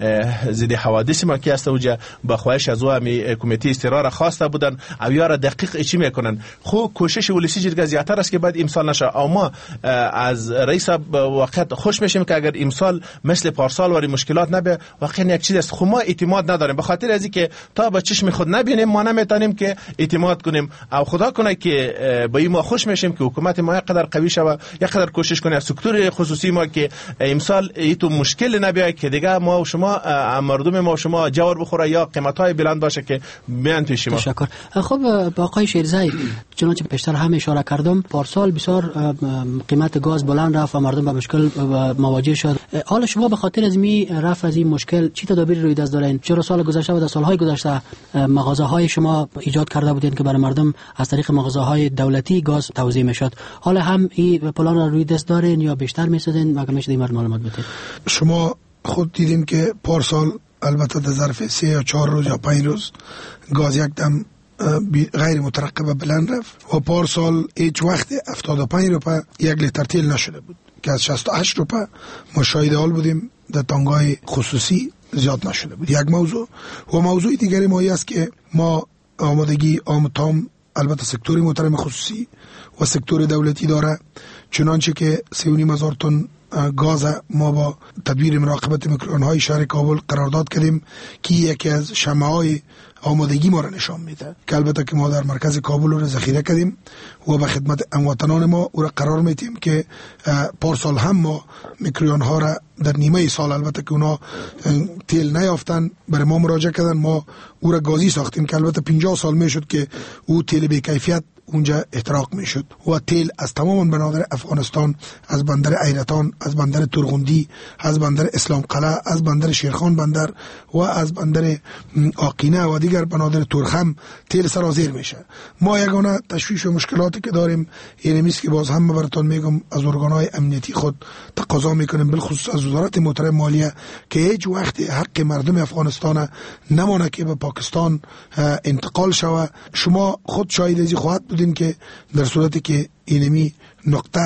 ضد حوادث ما که است اوجا با خواهش از او کمیته استقرار خواسته بودن او یارا دقیق چی میکنن. خو کوشش ولسی جرگه زیاتر است که بعد امسال نشه. اما از رئیس واقعا خوش میشیم که اگر امسال مثل پارسال وری مشکلات نبه. واقعا یک چیز است خو ما اعتماد نداریم، به خاطر از اینکه تا با چشم خود نبینیم ما نمیتونیم که اعتماد کنیم. او خدا کنه که با این ما خوش میشیم که حکومت ما یک قدر قوی شوه، یک قدر کوشش کنه از سکتور خصوصی ما که امسال ایتو مشکل نبیه که دیگه ما و شما مردم ما و شما جور بخوره یا قیمت‌های بلند باشه که میان پیش ما. تشکر. خب با آقای شیرزایی چنانچه پیشتر هم اشاره کردم پارسال بسیار قیمت گاز بلند رفت و مردم با مشکل مواجه شد. حالا شما به خاطر از می رفع از این مشکل چی تدابیر روی دست دارین؟ چرا سال گذشته و در سالهای گذشته مغازه‌های شما ایجاد کرده بودین که برای مردم از طریق مغازه‌های دولتی گاز توزیع میشد؟ حالا هم این پلان را روی دست دارین یا بیشتر میسازین؟ مگه میشه این معلومات بدید؟ شما خود دیدین که پارسال البته در ظرف 3 یا 4 روز یا 5 روز گاز یک دم غیر مترقبه بلند رفت و پارسال هیچ وقت 75 روپه یک لیتر تیل نشده بود که از 68 روپه ما شاهد حال بودیم در تانگای خصوصی زیاد نشده بود. یک موضوع و موضوع دیگری ما است که ما آمادگی تام البته سکتور محترم خصوصی و سکتور دولتی داره، چنانچه که 3,500 تن گاز ما با تدبیر مراقبت میکروب‌های شهر کابل قرارداد کردیم که یکی از شمعهای آمادگی ما را نشان میده که البته که ما در مرکز کابل رو ذخیره کردیم و به خدمت هموطنان ما او را قرار میدیم که پارسال هم ما میکروب‌ها را در نیمه سال البته که اونا تیل نیافتن برای ما مراجعه کردن، ما او را گازی ساختیم که البته 50 سال میشد که او تیل بی کیفیت اونجا احتراق میشد و تیل از تمام بنادر افغانستان، از بندر ایرتان، از بندر ترغندی، از بندر اسلام قلعه، از بندر شیرخان بندر و از بندر آقینه و دیگر بنادر ترخم تیل سرازیر میشه. ما یگانه تشویش و مشکلاتی که داریم یعنی میست که باز هم براتون میگم از ارگانهای امنیتی خود تقاضا میکنیم بالخصوص از وزارت محترم مالیه که هیچ وقت حق مردم افغانستان نمانه که به پاکستان انتقال شوه. شما خود شاهد ازی خواهد بودین که در صورتی که اینمی نقطه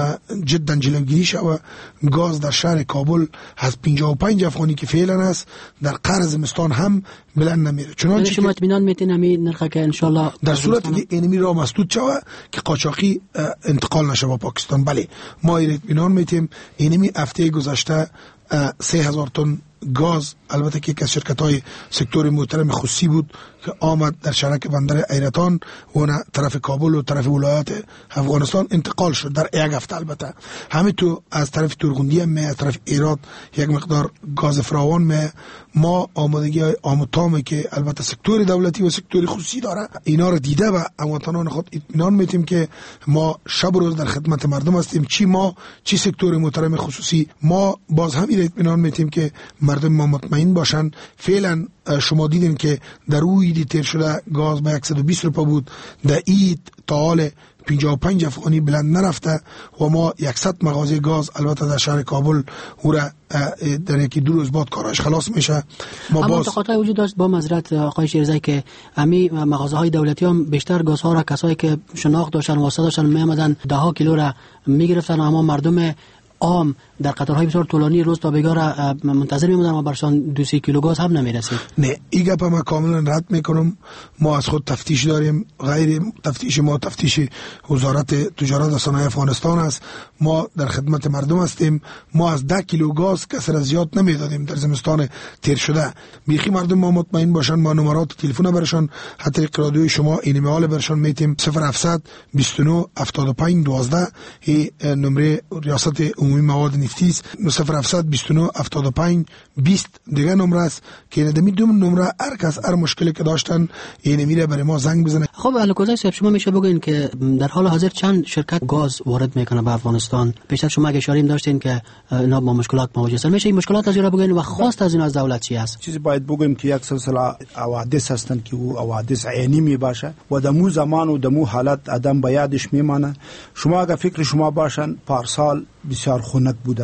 جدا جلوگیری شوه گاز در شهر کابل از 55 افغانی که فعلا است در قرن زمستان هم بلند نمیره. چنانچه شما اطمینان میتین همین نرخه که انشالله در صورتی که اینمی را مسدود شوه که قاچاقی انتقال نشه با پاکستان، بله ما اطمینان میتیم. اینمی هفته گذشته 3,000 تن گاز البته که یک از شرکت‌های سکتور محترم خصوصی بود که آمد در شرک بندر ایرتان و نه طرف کابل و طرف ولایات افغانستان انتقال شد در یک هفته. البته همین تو از طرف ترغندی هم از طرف ایراد یک مقدار گاز فراوان می ما آمادگی آموتامه که البته سکتور دولتی و سکتور خصوصی داره اینا رو دیده و هموطنان خود اطمینان میتیم که ما شب و روز در خدمت مردم هستیم، چی ما چی سکتور محترم خصوصی. ما باز هم این اطمینان میتیم که مردم ما مطمئن باشن. فعلا شما دیدین که در روی ایدی تیر شده گاز به 120 روپه بود، در اید تا حال 55 افغانی بلند نرفته و ما 100 مغازه گاز البته در شهر کابل او را در یکی 2 روز بعد کارش خلاص میشه. ما اما تقاطع وجود داشت با معذرت آقای شیرزایی که امی مغازه های دولتی هم بیشتر گازها را کسایی که شناخت داشتن واسطه داشتن میامدن 10 کیلو را میگرفتن، اما مردم عام در قطارهای بسیار طولانی روز تا بیگار منتظر میموندن و برشان 2-3 کیلو گاز هم نمیرسید. نه این گپ ما کاملا رد میکنم. ما از خود تفتیش داریم، غیر تفتیش ما تفتیش وزارت تجارت و صنایع افغانستان است. ما در خدمت مردم هستیم. ما از 10 کیلو گاز کسر از زیاد نمیدادیم در زمستان تیر شده. بیخی مردم ما مطمئن باشن، ما نمرات تلفن برشان حتی رادیوی شما این میال برشان میتیم 0700 29 75 12 این نمره ریاست عمومی مواد نفتی است. 0700 29 75 20 دیگه نمره است که ندمی دو نمره هر کس هر مشکلی که داشتن این میره برای ما زنگ بزنه. خب الکوزای صاحب شما میشه بگین که در حال حاضر چند شرکت گاز وارد میکنه به افغانستان؟ بیشتر شما اگه اشاره داشتین که اینا با مشکلات مواجه هستن، میشه این مشکلات از اینا بگین و خواست از این از دولت چی است؟ چیزی باید بگیم که یک سلسله حوادث هستند که او حوادث عینی می باشه و دمو زمان و دمو حالت آدم به یادش میمانه. شما اگه فکر شما باشن پارسال بسیار خنک بودن،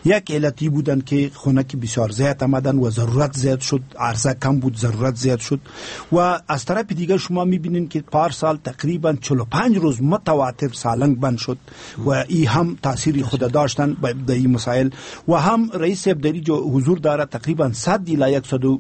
یک علتی بودن که خنک بسیار زیاد آمدن و ضرورت زیاد شد، عرضه کم بود ضرورت زیاد شد. و از طرف دیگر شما میبینین که پارسال تقریبا 45 روز متواتر سالنگ بند شد و این هم تاثیری خود داشتن به این مسائل. و هم رئیس عبدالی جو حضور داره تقریبا 100 الی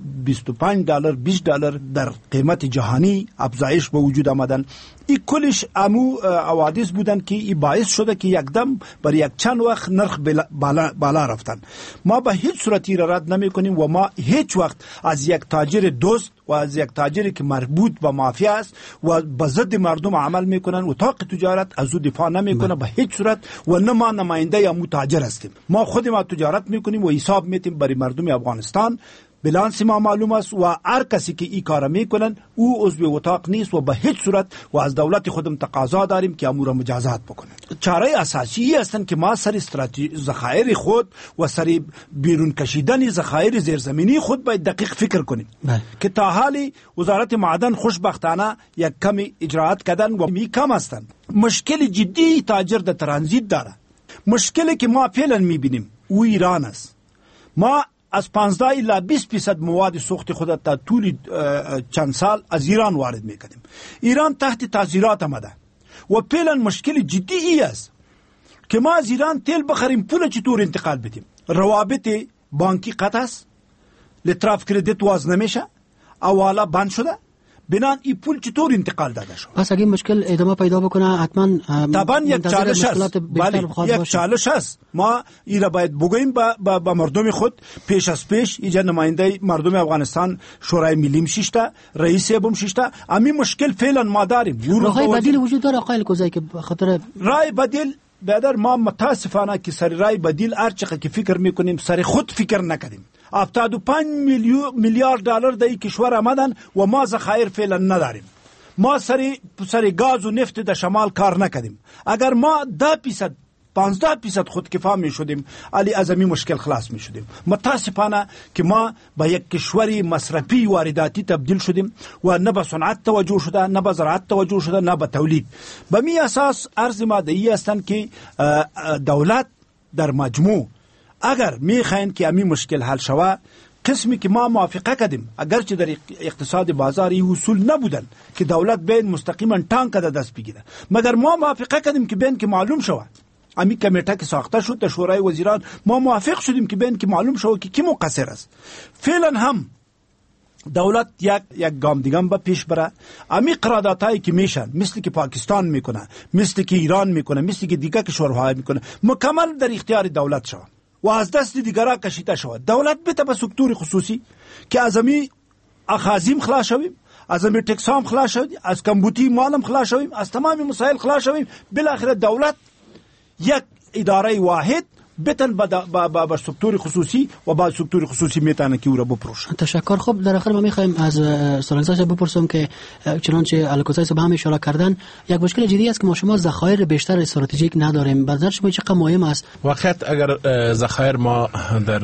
$125 $20 در قیمت جهانی افزایش به وجود آمدن. این کلش امو حوادث بودن که این باعث شده که یکدم برای یک چند وقت نرخ بالا رفتن. ما به هیچ صورتی را رد نمی کنیم و ما هیچ وقت از یک تاجر دوست و از یک تاجری که مربوط به مافیا است و به ضد مردم عمل میکنن و طاق تجارت از او دفاع نمیکنه به هیچ صورت. و نه ما نماینده یا متاجر هستیم، ما خود ما تجارت میکنیم و حساب میتیم برای مردم افغانستان. بلانس ما معلوم است و هر کسی که این کار میکنن او عضو اتاق نیست و به هیچ صورت و از دولت خودم تقاضا داریم که امور مجازات بکنه. چاره اساسی هستن که ما سر ذخایر خود و سر بیرون کشیدن ذخایر زیرزمینی خود باید دقیق فکر کنیم که تا حالی وزارت معدن خوشبختانه یک کمی اجراعات کردن و می کم هستند. مشکل جدی تاجر در ترانزیت داره. مشکلی که ما فعلا میبینیم او ایران است. ما از 15 الی 20% مواد سوخت خود تا طول چند سال از ایران وارد میکنیم. ایران تحت تعذیرات آمده و فعلا مشکل جدی ای است که ما از ایران تیل بخریم پول چطور انتقال بدیم. روابط بانکی قطع است، لطراف کردیت واز نمیشه، اوالا بند شده، بنان این پول چطور انتقال داده شد؟ پس اگه مشکل ادامه پیدا بکنه حتما طبعا یک چالش است. بله یک چالش است. ما این را باید بگوییم با مردم خود پیش از پیش. اینجا نماینده مردم افغانستان شورای ملی مشیشته، رئیس بم شیشته. همین مشکل فعلا ما داریم. راههای بدیل وجود داره آقای الکوزی که خاطر رای بدیل بدر ما متاسفانه که سر رای بدیل هر چقدر که فکر میکنیم سر خود فکر نکردیم. 75 میلیارد دلار در این کشور آمدن و ما ذخایر فعلا نداریم. ما سر گاز و نفت در شمال کار نکردیم. اگر ما 10% 15% خودکفا می شدیم علی از این مشکل خلاص می شدیم. متاسفانه که ما به یک کشوری مصرفی وارداتی تبدیل شدیم و نه به صنعت توجه شده، نه به زراعت توجه شده، نه به تولید. به می اساس عرض ماده‌ای هستند که دولت در مجموع اگر میخواین که همین مشکل حل شود، قسمی که ما موافقه کردیم اگرچه در اقتصاد بازاری اصول نبودن که دولت بین مستقیما تانک کده دست بگیره، مگر ما موافقه کردیم که بین که معلوم شود. امی کمیته که ساخته شد در شورای وزیران ما موافق شدیم که بین که معلوم شود که کی مقصر است. فعلا هم دولت یک گام دیگه به پیش بره. امی قراردادهایی که میشن مثل که پاکستان میکنه، مثل که ایران میکنه، مثل که دیگه کشورها میکنه، مکمل در اختیار دولت شود و از دست دیگرها کشیده شود. دولت بده به سکتور خصوصی که از امی اخاذیم خلاص شویم، از امی تکسام خلاص شویم، از کمبوتی مالم خلاص شویم، از تمام مسائل خلاص شویم. بالاخره دولت یک اداره واحد بتن با سکتور خصوصی و با سکتور خصوصی میتونه که او را بپروشه. تشکر. خب در آخر ما میخوایم از سالنگزا صاحب بپرسم که چنانچه الکوزی صاحب هم اشاره کردن یک مشکل جدی است که ما شما ذخایر بیشتر استراتژیک نداریم. به نظر شما چقدر مهم است؟ واقعیت اگر ذخایر ما در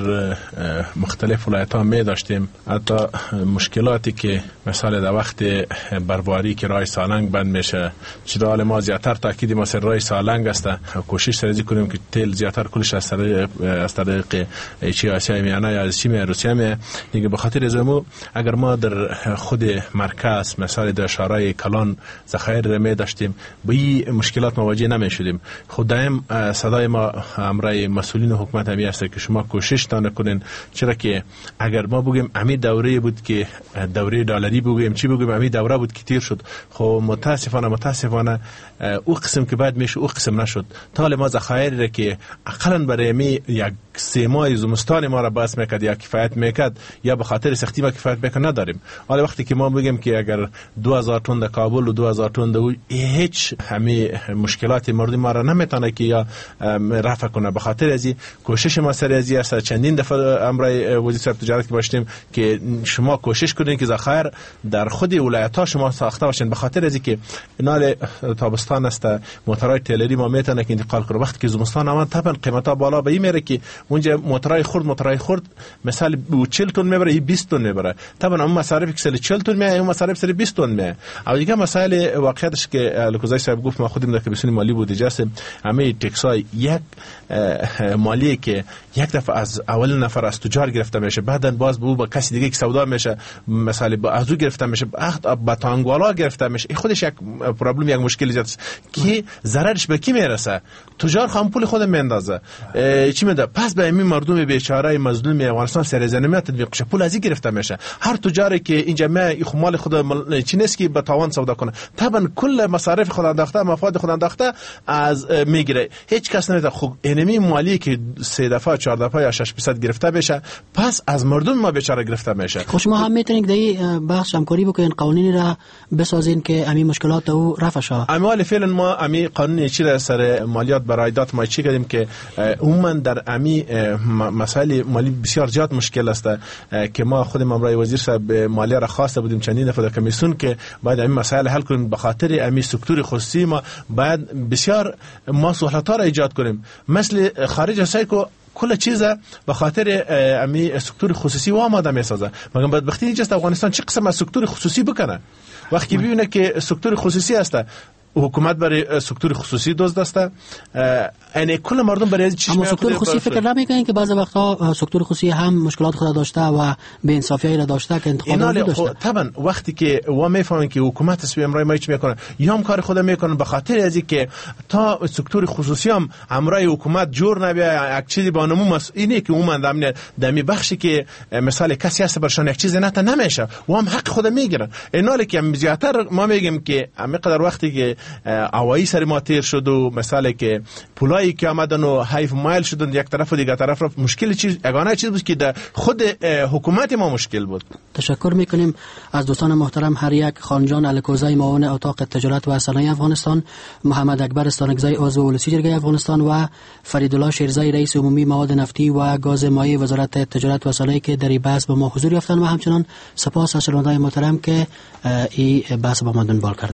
مختلف ولایت‌ها می داشتیم، حتی مشکلاتی که مثلا در وقت برباری که راه سالنگ بند میشه، چرا ما زیاتر تاکید ما سر راه سالنگ است، کوشش سازی کنیم که تیل زیاتر کلش از طریق چی آسیای میانه یا از چی روسیه می دیگه. به خاطر ازمو اگر ما در خود مرکز مثلا در شهرهای کلان ذخایر می داشتیم با این مشکلات مواجه نمی شدیم. خود دائم صدای ما امرای مسئولین حکومت همی است که شما کوشش تا نکنین، چرا که اگر ما بگیم امی دوره بود که دوره دلاری بگیم چی بگیم امی دوره بود که تیر شد، خب متاسفانه او قسم که بعد میشه او قسم نشد. تا ما ذخایر که اقلا برای می یک 3 ماه زمستان ما را بس میکرد یا کفایت میکرد یا به خاطر سختی ما کفایت میکرد نداریم. حالا وقتی که ما بگیم که اگر 2000 تن در کابل و 2000 تن در هیچ همه مشکلات مردم ما را نمیتونه که یا رفع کنه. به خاطر ازی کوشش ما سر ازی است. چندین دفعه امرای وزیر تجارت که باشیم که شما کوشش کنین که ذخایر در خود ولایت‌ها شما ساخته باشین. به خاطر ازی که نال تابستان است موتورهای تیلری ما میتونه که انتقال کنه. وقتی که زمستان آمد طبعا قیمتا بالا به این میره که اونجا موتورای خرد مثلا 40 تن میبره 20 تن میبره. طبعا اون مصارفی که سال 40 تن میه، اون مصارف سال 20 تن میه. او دیگه مسائل واقعیتش که لکوزای صاحب گفت، ما خودم در کمیسیون مالی بود اجازه همه تکسای یک مالی که یک دفعه از اول نفر از تجار گرفته میشه، بعدن باز به کسی دیگه که سودا میشه، مثلا از او گرفته میشه، با تانگوالا گرفته میشه. این خودش یک پرابلم، یک مشکل ایجاد که ضررش به کی میرسه؟ تجار خام پول خود میندازه. چی میده؟ پس به این مردم بیچاره مظلوم افغانستان سرزنمی تطبیق شه، پول ازی گرفته میشه. هر تجاری که اینجا مال خود چی نیست که به تاوان سودا کنه، طبعا کل مصارف خود انداخته، مفاد خود انداخته از میگیره. هیچ کس نمیده خب انمی مالی که 3 دفعه 4 دفعه یا 6% گرفته بشه، پس از مردم ما بیچاره گرفته میشه. خب شما هم میتونید در بحث همکاری بکنین، قوانینی را بسازین که امی مشکلات او رفع شه. اما فعلا ما امی قانون چی سر مالیات برای دات ما چی کردیم که عموما در امی مسائل مالی بسیار زیاد مشکل است که ما خود امرای وزیر صاحب مالی را خواسته بودیم چندین دفعه در کمیسیون که باید امی مسائل حل کنیم. به خاطر امی سکتور خصوصی ما باید بسیار ما سهولت‌ها را ایجاد کنیم، مثل خارج از سایکو کل چیز به خاطر امی سکتور خصوصی و آماده میسازه. مگر بدبختی اینجاست افغانستان چه قسم از سکتور خصوصی بکنه؟ وقتی ببینه که سکتور خصوصی است، حکومت برای سکتور خصوصی دزد است، یعنی کل مردم برای چی؟ اما سکتور خصوصی فکر نمیکنین که بعضی وقتا سکتور خصوصی هم مشکلات خود داشته و بی انصافی را داشته که انتخابات داشته؟ طبعا وقتی که و میفهمن که حکومت اسم امرای ما چی میکنه، یا هم کار خود میکنن به خاطر از اینکه تا سکتور خصوصی هم امرای حکومت جور نبیه یک چیزی با نمو اینه که اومد دمی بخشی که مثال کسی هست برشان یک چیزی نتا نمیشه و هم حق خود میگیرن. ایناله که زیاتر ما میگیم که همینقدر وقتی که اوایی سر ما تیر شد و مثلا که پولایی که آمدن و حیف مایل شدن یک طرف و دیگر طرف را مشکل چیز یگانه چیز بود که در خود حکومت ما مشکل بود. تشکر میکنیم از دوستان محترم، هر یک خانجان الکوزای معاون اتاق تجارت و صنایع افغانستان، محمد اکبر استانکزی عضو ولسی جرگه افغانستان و فریدالله شیرزی رئیس عمومی مواد نفتی و گاز مایع وزارت تجارت و صنایع که در بحث با ما حضور یافتند و همچنان سپاس از شنوندگان محترم که این بحث با ما دنبال کردند.